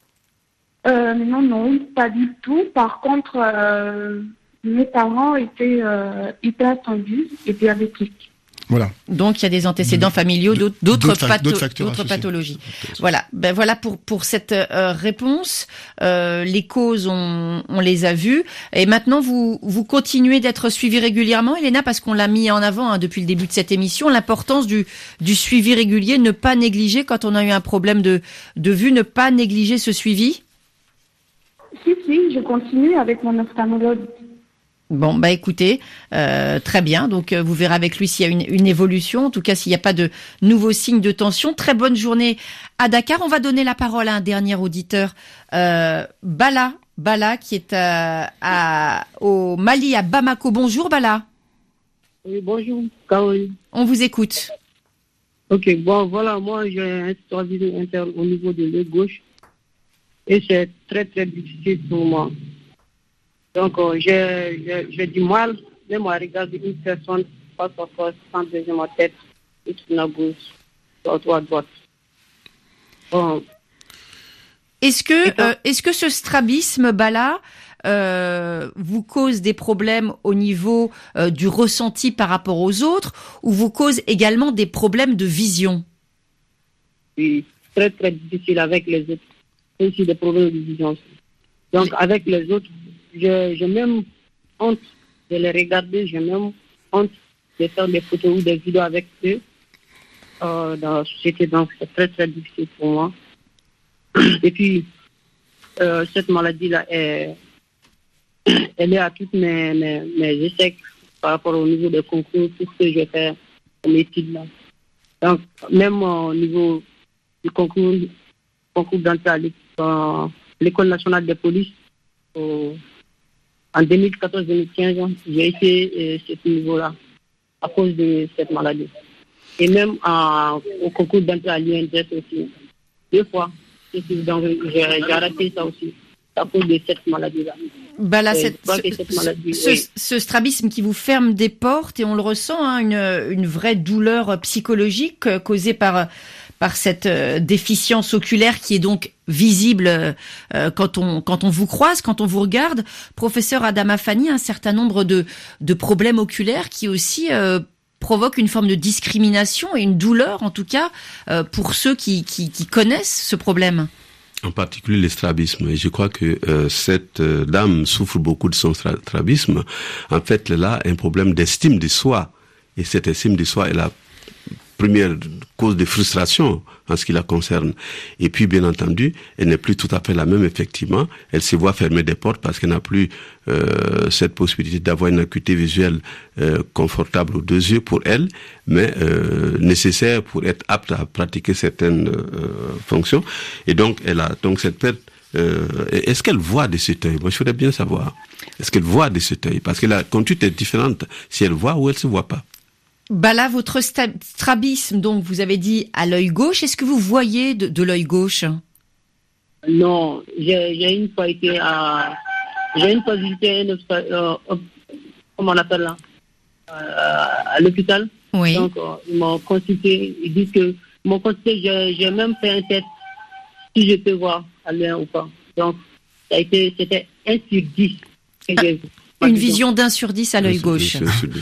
Euh, non, non, pas du tout. Par contre, euh, mes parents étaient euh, hypertendus et diabétiques. Voilà. Donc il y a des antécédents familiaux, d'autres, d'autres, d'autres, patho- d'autres, facteurs d'autres associés. pathologies. Voilà. Ben voilà pour pour cette euh, réponse. Euh, les causes, on, on les a vues. Et maintenant, vous vous continuez d'être suivi régulièrement, Elena, parce qu'on l'a mis en avant hein, depuis le début de cette émission, l'importance du du suivi régulier, ne pas négliger quand on a eu un problème de de vue, ne pas négliger ce suivi. Si, si, je continue avec mon ophtalmologue. Bon, bah écoutez, euh, très bien. Donc, euh, vous verrez avec lui s'il y a une, une évolution. En tout cas, s'il n'y a pas de nouveaux signes de tension. Très bonne journée à Dakar. On va donner la parole à un dernier auditeur, euh, Bala, Bala, qui est à, à, au Mali, à Bamako. Bonjour, Bala. Oui, bonjour, Caroline. On vous écoute. Ok, bon, voilà, moi, j'ai un strabisme interne au niveau de l'œil gauche. Et c'est très, très difficile pour moi. Donc, euh, j'ai, j'ai, j'ai du mal, même à regarder une personne face à face, sans bouger ma tête, et tourner à gauche, soit à droite. Bon. Est-ce que, euh, est-ce que ce strabisme, Bala, euh, vous cause des problèmes au niveau euh, du ressenti par rapport aux autres, ou vous cause également des problèmes de vision? Oui, très, très difficile avec les autres. Et aussi des problèmes de vision. Donc, avec les autres, Je, j'ai même honte de les regarder, j'ai même honte de faire des photos ou des vidéos avec eux euh, dans la société. Donc, c'est très, très difficile pour moi. Et puis, euh, cette maladie-là, est, elle est à toutes mes, mes, mes échecs par rapport au niveau des concours, tout ce que je fais comme études-là. Donc, même au niveau du concours, concours d'entrée à l'école, l'école nationale de police, au, en deux mille quatorze deux mille quinze, j'ai été euh, à ce niveau-là à cause de cette maladie. Et même en, au concours d'entrée à l'U N D S aussi, deux fois. Donc j'ai, j'ai arrêté ça aussi à cause de cette maladie-là. Bah là, cette, ce, cette maladie, ce, oui. ce strabisme qui vous ferme des portes, et on le ressent, hein, une, une vraie douleur psychologique euh, causée par par cette euh, déficience oculaire qui est donc visible euh, quand on quand on vous croise, quand on vous regarde. Professeur Adama Fani, un certain nombre de de problèmes oculaires qui aussi euh, provoque une forme de discrimination et une douleur, en tout cas, euh, pour ceux qui, qui, qui connaissent ce problème. En particulier le strabisme. Et je crois que euh, cette euh, dame souffre beaucoup de son stra- strabisme. En fait, elle a un problème d'estime de soi. Et cette estime de soi est la première cause de frustration en ce qui la concerne. Et puis, bien entendu, elle n'est plus tout à fait la même, effectivement. Elle se voit fermer des portes parce qu'elle n'a plus euh, cette possibilité d'avoir une acuité visuelle euh, confortable aux deux yeux pour elle, mais euh, nécessaire pour être apte à pratiquer certaines euh, fonctions. Et donc, elle a donc cette perte. Euh, est-ce qu'elle voit de cet œil? Moi, je voudrais bien savoir. Est-ce qu'elle voit de cet œil? Parce que la conduite est différente si elle voit ou elle se voit pas. Bah là, votre sta- strabisme, donc vous avez dit à l'œil gauche. Est-ce que vous voyez de, de l'œil gauche? Non, j'ai, j'ai une fois été à, j'ai une fois visité un hôpital, euh, comment on appelle là, euh, à l'hôpital. Oui. Donc euh, ils m'ont consulté, ils disent que ils m'ont consulté, j'ai, j'ai même fait un test si je peux voir à loin ou pas. Donc ça a été, c'était un sur dix. Que ah, j'ai, une vision d'un sur dix à l'œil gauche.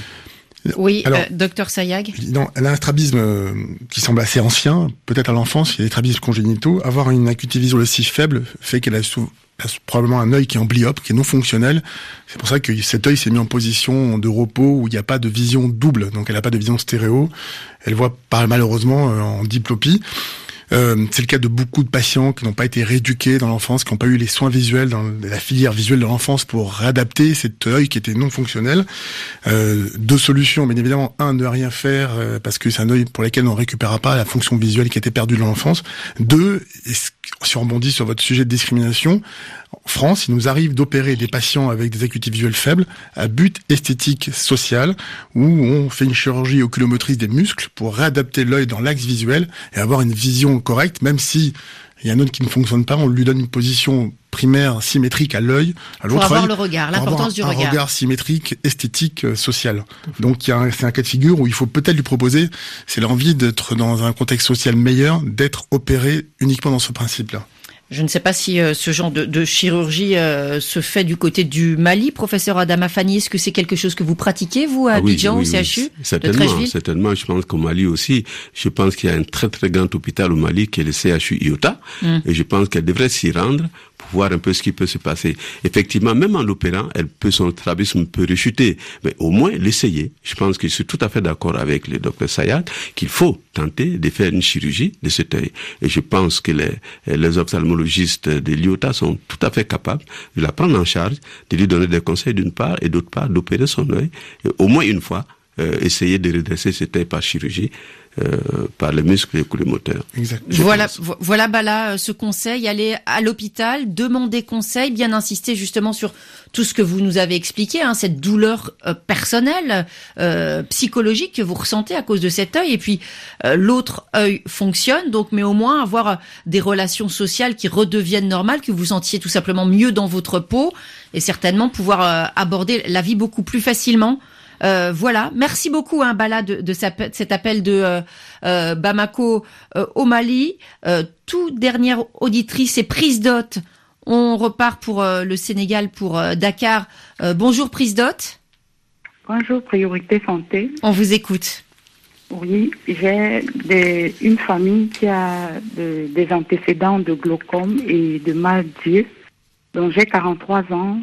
Oui, Alors, euh, docteur Sayag. Non, elle a un strabisme euh, qui semble assez ancien. Peut-être à l'enfance, il y a des strabismes congénitaux. Avoir une acuité visuelle aussi faible fait qu'elle a, sou- a probablement un œil qui est amblyope, qui est non fonctionnel. C'est pour ça que cet œil s'est mis en position de repos où il n'y a pas de vision double. Donc elle n'a pas de vision stéréo. Elle voit par, malheureusement euh, en diplopie. Euh, c'est le cas de beaucoup de patients qui n'ont pas été rééduqués dans l'enfance, qui n'ont pas eu les soins visuels dans la filière visuelle de l'enfance pour réadapter cet œil qui était non fonctionnel. Euh, deux solutions, bien évidemment. Un, ne rien faire euh, parce que c'est un œil pour lequel on ne récupérera pas la fonction visuelle qui a été perdue dans l'enfance. Deux, si on rebondit sur votre sujet de discrimination, en France, il nous arrive d'opérer des patients avec des acuités visuelles faibles à but esthétique social, où on fait une chirurgie oculomotrice des muscles pour réadapter l'œil dans l'axe visuel et avoir une vision correcte, même si il y a un œil qui ne fonctionne pas, on lui donne une position primaire symétrique à l'œil, à l'autre pour avoir œil, le regard, l'importance du un regard. Un regard symétrique, esthétique, euh, social. Donc il y a un, c'est un cas de figure où il faut peut-être lui proposer, c'est l'envie d'être dans un contexte social meilleur, d'être opéré uniquement dans ce principe-là. Je ne sais pas si euh, ce genre de, de chirurgie euh, se fait du côté du Mali, professeur Adama Fani. Est-ce que c'est quelque chose que vous pratiquez, vous, à ah oui, Abidjan, oui, au C H U oui, certainement, certainement. Je pense qu'au Mali aussi, je pense qu'il y a un très très grand hôpital au Mali qui est le C H U Iota, mm. et je pense qu'elle devrait s'y rendre pour voir un peu ce qui peut se passer. Effectivement, même en l'opérant, elle peut, son strabisme peut rechuter, mais au moins l'essayer. Je pense que je suis tout à fait d'accord avec le docteur Sayag qu'il faut tenter de faire une chirurgie de cet œil. Et je pense que les, les ophtalmologistes de l'Iota sont tout à fait capables de la prendre en charge, de lui donner des conseils d'une part et d'autre part d'opérer son œil, au moins une fois, euh, essayer de redresser cet œil par chirurgie. Euh, par les muscles et les moteurs. Exactement. Voilà, vo- voilà, bah là, ce conseil, aller à l'hôpital, demander conseil, bien insister justement sur tout ce que vous nous avez expliqué, hein, cette douleur euh, personnelle, euh, psychologique que vous ressentez à cause de cet œil, et puis euh, l'autre œil fonctionne, donc, mais au moins avoir des relations sociales qui redeviennent normales, que vous sentiez tout simplement mieux dans votre peau, et certainement pouvoir euh, aborder la vie beaucoup plus facilement. Euh, voilà, merci beaucoup hein, Bala de, de cet appel de euh, euh, Bamako euh, au Mali. Euh, tout dernière auditrice et prise d'hôte. On repart pour euh, le Sénégal, pour euh, Dakar. Euh, bonjour prise d'hôte. Bonjour Priorité Santé. On vous écoute. Oui, j'ai des, une famille qui a de, des antécédents de glaucome et de mal d'yeux. Donc j'ai quarante-trois ans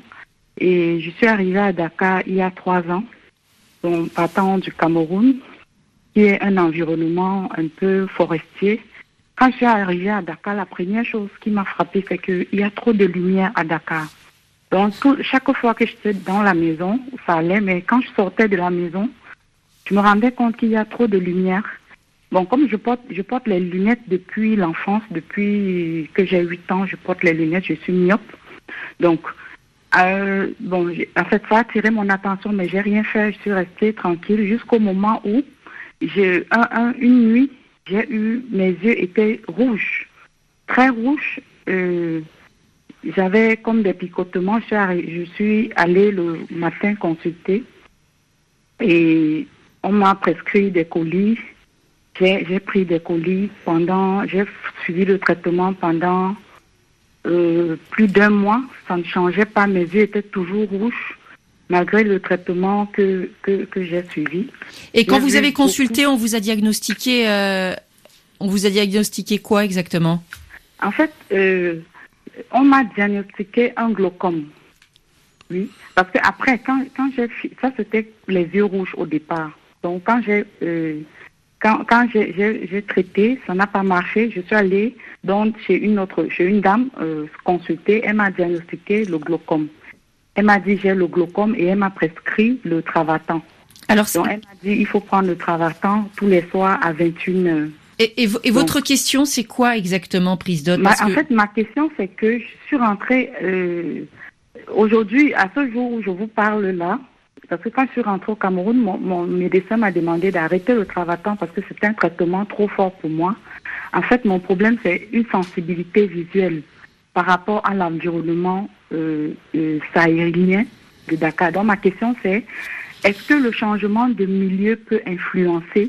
et je suis arrivée à Dakar il y a trois ans. Donc, partant du Cameroun, qui est un environnement un peu forestier. Quand je suis arrivée à Dakar, la première chose qui m'a frappée, c'est qu'il y a trop de lumière à Dakar. Donc, tout, chaque fois que j'étais dans la maison, ça allait, mais quand je sortais de la maison, je me rendais compte qu'il y a trop de lumière. Bon, comme je porte, je porte les lunettes depuis l'enfance, depuis que j'ai huit ans, je porte les lunettes, je suis myope. Donc, Euh, bon, en fait, ça a attiré mon attention, mais j'ai rien fait. Je suis restée tranquille jusqu'au moment où, j'ai un, un, une nuit, j'ai eu, mes yeux étaient rouges, très rouges. Euh, j'avais comme des picotements. Je suis, arri- je suis allée le matin consulter et on m'a prescrit des colis. J'ai, j'ai pris des colis pendant, j'ai suivi le traitement pendant Euh, plus d'un mois, ça ne changeait pas, mes yeux étaient toujours rouges. malgré le traitement que, que, que j'ai suivi. Et quand j'ai vous avez beaucoup... consulté, on vous a diagnostiqué, euh, on vous a diagnostiqué quoi exactement? En fait, euh, on m'a diagnostiqué un glaucome. Oui, parce que après, quand, quand j'ai, ça c'était les yeux rouges au départ. Donc quand j'ai, euh, quand, quand j'ai, j'ai, j'ai traité, ça n'a pas marché. Je suis allée donc chez une autre, chez une dame euh, consulter. Elle m'a diagnostiqué le glaucome. Elle m'a dit j'ai le glaucome et elle m'a prescrit le Travatan. Alors, donc elle m'a dit il faut prendre le Travatan tous les soirs à vingt et une heures. Et, et, et votre donc, question, c'est quoi exactement, prise d'Otte? En que... fait, ma question, c'est que je suis rentrée euh, aujourd'hui, à ce jour où je vous parle là, parce que quand je suis rentrée au Cameroun, mon, mon médecin m'a demandé d'arrêter le Travatan parce que c'était un traitement trop fort pour moi. En fait, mon problème, c'est une sensibilité visuelle par rapport à l'environnement euh, euh, sahélien de Dakar. Donc, ma question, c'est est-ce que le changement de milieu peut influencer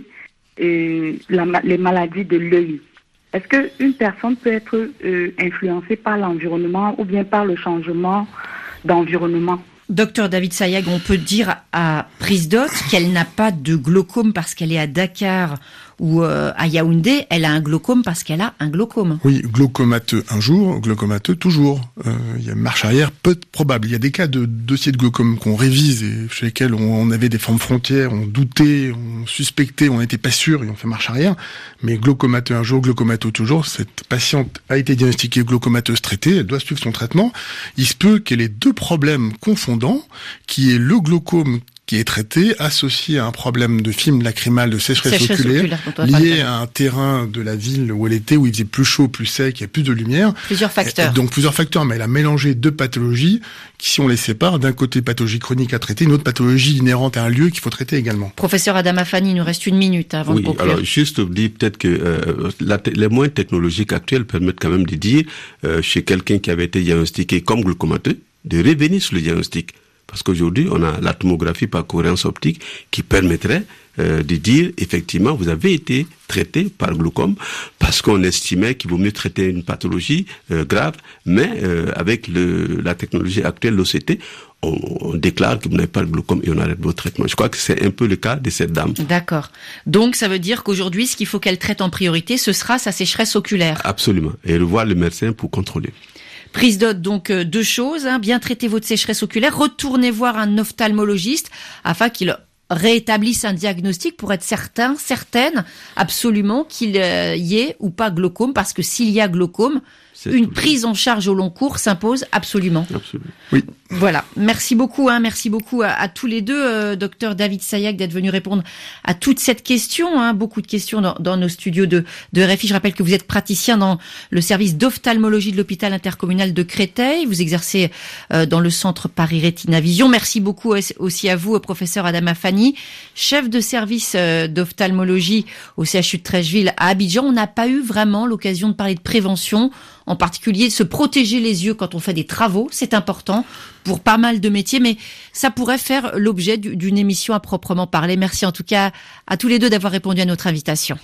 euh, la, les maladies de l'œil? Est-ce qu'une personne peut être euh, influencée par l'environnement ou bien par le changement d'environnement? Docteur David Sayag, on peut dire à prise d'Otte qu'elle n'a pas de glaucome parce qu'elle est à Dakar ou euh, à Yaoundé, elle a un glaucome parce qu'elle a un glaucome. Oui, glaucomateux un jour, glaucomateux toujours. Euh, il y a marche arrière peu probable. Il y a des cas de dossiers de glaucome qu'on révise et chez lesquels on, on avait des formes frontières, on doutait, on suspectait, on n'était pas sûr et on fait marche arrière. Mais glaucomateux un jour, glaucomateux toujours, cette patiente a été diagnostiquée glaucomateuse traitée, elle doit suivre son traitement. Il se peut qu'elle ait deux problèmes confondants, qui est le glaucome qui est traité, associé à un problème de film lacrymal, de sécheresse, sécheresse oculaire, oculaire lié à un terrain de la ville où elle était, où il faisait plus chaud, plus sec, il y a plus de lumière. Plusieurs facteurs. Et donc plusieurs facteurs, mais elle a mélangé deux pathologies qui, si on les sépare, d'un côté pathologie chronique à traiter, une autre pathologie inhérente à un lieu qu'il faut traiter également. Professeur Adama Fanny, il nous reste une minute avant oui, de conclure. Alors juste dire peut-être que euh, la, les moyens technologiques actuels permettent quand même de dire, euh, chez quelqu'un qui avait été diagnostiqué comme glaucomateux, de revenir sur le diagnostic. Parce qu'aujourd'hui, on a la tomographie par cohérence optique qui permettrait euh, de dire, effectivement, vous avez été traité par glaucome parce qu'on estimait qu'il vaut mieux traiter une pathologie euh, grave, mais euh, avec le, la technologie actuelle, l'O C T, on, on déclare que vous n'avez pas le glaucome et on arrête votre traitement. Je crois que c'est un peu le cas de cette dame. D'accord. Donc, ça veut dire qu'aujourd'hui, ce qu'il faut qu'elle traite en priorité, ce sera sa sécheresse oculaire. Absolument. Et revoir le médecin pour contrôler. Prise d'Otte, donc euh, deux choses, hein, bien traiter votre sécheresse oculaire, retournez voir un ophtalmologiste afin qu'il rétablisse un diagnostic pour être certain, certaine, absolument qu'il euh, y ait ou pas glaucome, parce que s'il y a glaucome, c'est une prise en charge au long cours s'impose absolument. Absolument. Oui. Voilà. Merci beaucoup, hein, merci beaucoup à, à tous les deux, euh, docteur David Sayag, d'être venu répondre à toute cette question. Hein, beaucoup de questions dans, dans nos studios de, de R F I. Je rappelle que vous êtes praticien dans le service d'ophtalmologie de l'hôpital intercommunal de Créteil. Vous exercez euh, dans le centre Paris Rétina Vision. Merci beaucoup aussi à vous, professeur Adama Fanny, chef de service euh, d'ophtalmologie au C H U de Treichville à Abidjan. On n'a pas eu vraiment l'occasion de parler de prévention, en particulier de se protéger les yeux quand on fait des travaux. C'est important pour pas mal de métiers, mais ça pourrait faire l'objet d'une émission à proprement parler. Merci en tout cas à tous les deux d'avoir répondu à notre invitation.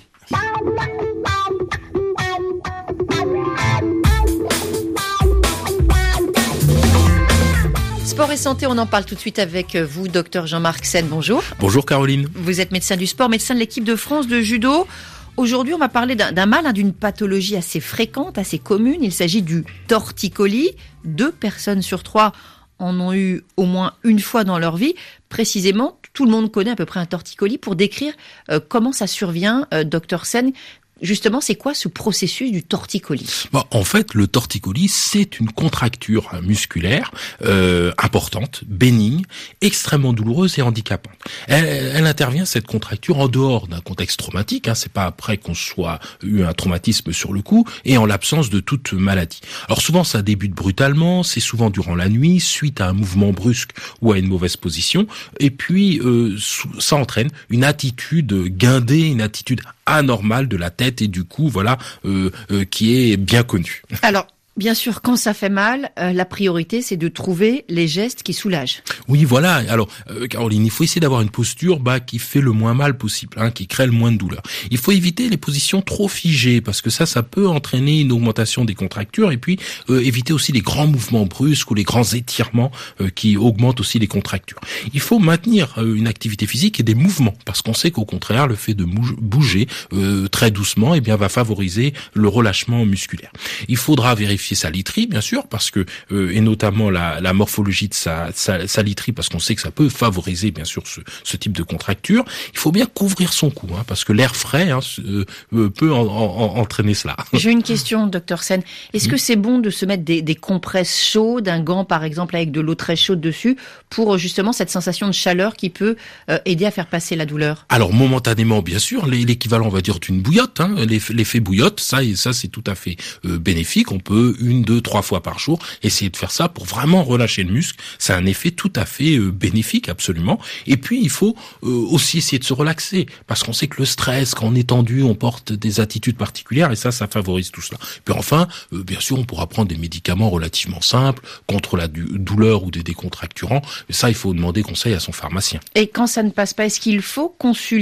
Sport et santé, on en parle tout de suite avec vous, docteur Jean-Marc Sen. Bonjour. Bonjour Caroline. Vous êtes médecin du sport, médecin de l'équipe de France de judo. Aujourd'hui, on va parler d'un, d'un mal, hein, d'une pathologie assez fréquente, assez commune. Il s'agit du torticolis. Deux personnes sur trois en ont eu au moins une fois dans leur vie. Précisément, tout le monde connaît à peu près un torticolis. Pour décrire euh, comment ça survient, euh, docteur Sen, justement, c'est quoi ce processus du torticolis? Bon, en fait, le torticolis, c'est une contracture musculaire euh, importante, bénigne, extrêmement douloureuse et handicapante. Elle, elle intervient, cette contracture, en dehors d'un contexte traumatique. Hein, c'est pas après qu'on soit eu un traumatisme sur le coup et en l'absence de toute maladie. Alors souvent, ça débute brutalement, c'est souvent durant la nuit, suite à un mouvement brusque ou à une mauvaise position. Et puis, euh, ça entraîne une attitude guindée, une attitude anormale de la tête et du coup, voilà, euh, euh, qui est bien connu. Alors, Bien sûr, quand ça fait mal, euh, la priorité, c'est de trouver les gestes qui soulagent. Oui, voilà. Alors, euh, Caroline, il faut essayer d'avoir une posture bah, qui fait le moins mal possible, hein, qui crée le moins de douleur. Il faut éviter les positions trop figées, parce que ça, ça peut entraîner une augmentation des contractures, et puis euh, éviter aussi les grands mouvements brusques ou les grands étirements euh, qui augmentent aussi les contractures. Il faut maintenir euh, une activité physique et des mouvements, parce qu'on sait qu'au contraire, le fait de bouger euh, très doucement, eh bien, va favoriser le relâchement musculaire. Il faudra vérifier sa literie, bien sûr, parce que euh, et notamment la, la morphologie de sa, sa, sa literie, parce qu'on sait que ça peut favoriser, bien sûr, ce, ce type de contracture. Il faut bien couvrir son cou, hein, parce que l'air frais hein, euh, peut en, en, entraîner cela. J'ai une question, docteur Sen. Est-ce que c'est bon de se mettre des, des compresses chaudes, un gant par exemple avec de l'eau très chaude dessus, pour justement cette sensation de chaleur qui peut euh, aider à faire passer la douleur? Alors momentanément, bien sûr, l'équivalent, on va dire, d'une bouillotte, hein, l'effet bouillotte, ça, et ça c'est tout à fait euh, bénéfique. On peut une, deux, trois fois par jour essayer de faire ça pour vraiment relâcher le muscle. C'est un effet tout à fait euh, bénéfique, absolument. Et puis il faut euh, aussi essayer de se relaxer, parce qu'on sait que le stress, quand on est tendu, on porte des attitudes particulières, et ça, ça favorise tout cela. Puis enfin, euh, bien sûr, on pourra prendre des médicaments relativement simples contre la douleur ou des décontracturants. Mais ça, il faut demander conseil à son pharmacien. Et quand ça ne passe pas, est-ce qu'il faut consulter ?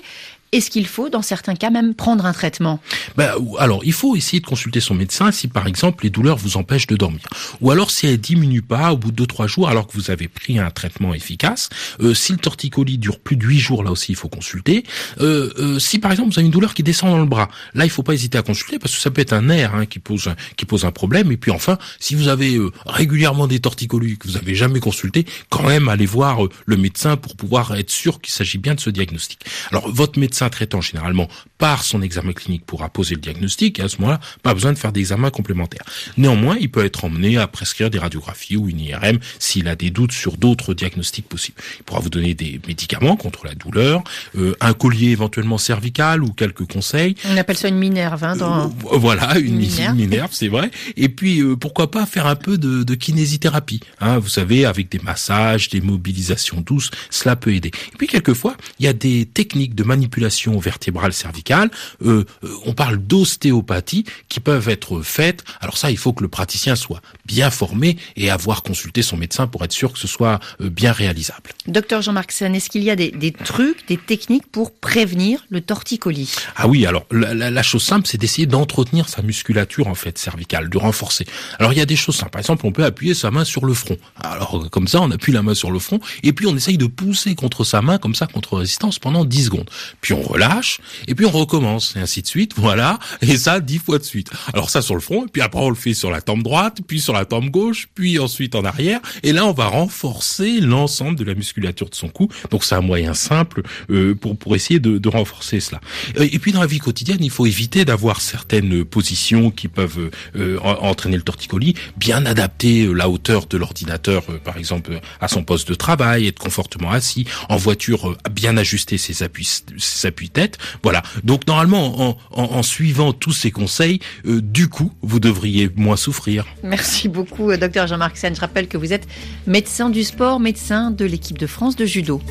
Est-ce qu'il faut, dans certains cas, même prendre un traitement? Ben, alors, il faut essayer de consulter son médecin si, par exemple, les douleurs vous empêchent de dormir. Ou alors, si elles diminuent pas au bout de deux, trois jours, alors que vous avez pris un traitement efficace. Euh, si le torticolis dure plus de huit jours, là aussi, il faut consulter. Euh, euh, si, par exemple, vous avez une douleur qui descend dans le bras, là, il faut pas hésiter à consulter, parce que ça peut être un nerf hein, qui pose qui pose un problème. Et puis, enfin, si vous avez euh, régulièrement des torticolis que vous avez jamais consulté, quand même, allez voir euh, le médecin pour pouvoir être sûr qu'il s'agit bien de ce diagnostic. Alors, votre médecin traitant généralement par son examen clinique pourra poser le diagnostic, et à ce moment-là, pas besoin de faire d'examen complémentaire. Néanmoins, il peut être emmené à prescrire des radiographies ou une I R M s'il a des doutes sur d'autres diagnostics possibles. Il pourra vous donner des médicaments contre la douleur, euh, un collier éventuellement cervical ou quelques conseils. On appelle ça une minerve. Hein, dans... euh, voilà, une minerve, minerve c'est vrai. Et puis, euh, pourquoi pas faire un peu de, de kinésithérapie. Hein, vous savez, avec des massages, des mobilisations douces, cela peut aider. Et puis, quelquefois, il y a des techniques de manipulation vertébrale cervicale, euh, euh, on parle d'ostéopathie, qui peuvent être faites. Alors ça, il faut que le praticien soit bien formé et avoir consulté son médecin pour être sûr que ce soit euh, bien réalisable. Docteur Jean-Marc Sen, est-ce qu'il y a des, des trucs, des techniques pour prévenir le torticolis? Ah oui, alors la, la, la chose simple, c'est d'essayer d'entretenir sa musculature en fait cervicale, de renforcer. Alors il y a des choses simples. Par exemple, on peut appuyer sa main sur le front. Alors comme ça, on appuie la main sur le front et puis on essaye de pousser contre sa main comme ça, contre résistance pendant dix secondes. Puis on relâche, et puis on recommence, et ainsi de suite, voilà, et ça dix fois de suite. Alors ça sur le front, et puis après on le fait sur la tempe droite, puis sur la tempe gauche, puis ensuite en arrière, et là on va renforcer l'ensemble de la musculature de son cou, donc c'est un moyen simple euh, pour pour essayer de, de renforcer cela. Et puis dans la vie quotidienne, il faut éviter d'avoir certaines positions qui peuvent euh, entraîner le torticolis, bien adapter la hauteur de l'ordinateur, euh, par exemple, à son poste de travail, être confortablement assis, en voiture, euh, bien ajuster ses appuis ses appuis-tête, voilà. Donc normalement, en, en, en suivant tous ces conseils, euh, du coup, vous devriez moins souffrir. Merci beaucoup, docteur Jean-Marc Sen. Je rappelle que vous êtes médecin du sport, médecin de l'équipe de France de judo.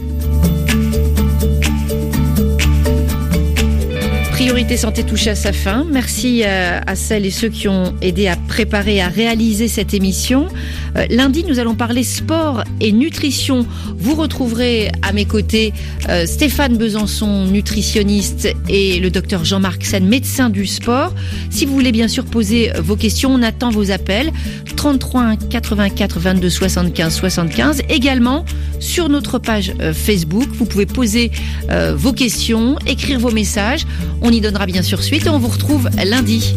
Priorité Santé touche à sa fin. Merci à, à celles et ceux qui ont aidé à préparer, à réaliser cette émission. Euh, lundi, nous allons parler sport et nutrition. Vous retrouverez à mes côtés euh, Stéphane Besançon, nutritionniste, et le docteur Jean-Marc Sen, médecin du sport. Si vous voulez bien sûr poser vos questions, on attend vos appels. trente-trois quatre-vingt-quatre vingt-deux soixante-quinze soixante-quinze. Également, sur notre page euh, Facebook, vous pouvez poser euh, vos questions, écrire vos messages. On y donnera bien sûr suite et on vous retrouve lundi.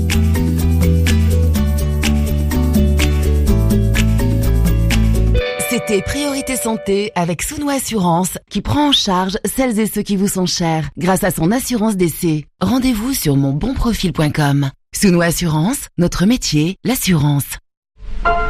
C'était Priorité Santé avec Souno Assurance qui prend en charge celles et ceux qui vous sont chers grâce à son assurance décès. Rendez-vous sur mon bon profil point com. Souno Assurance, notre métier, l'assurance.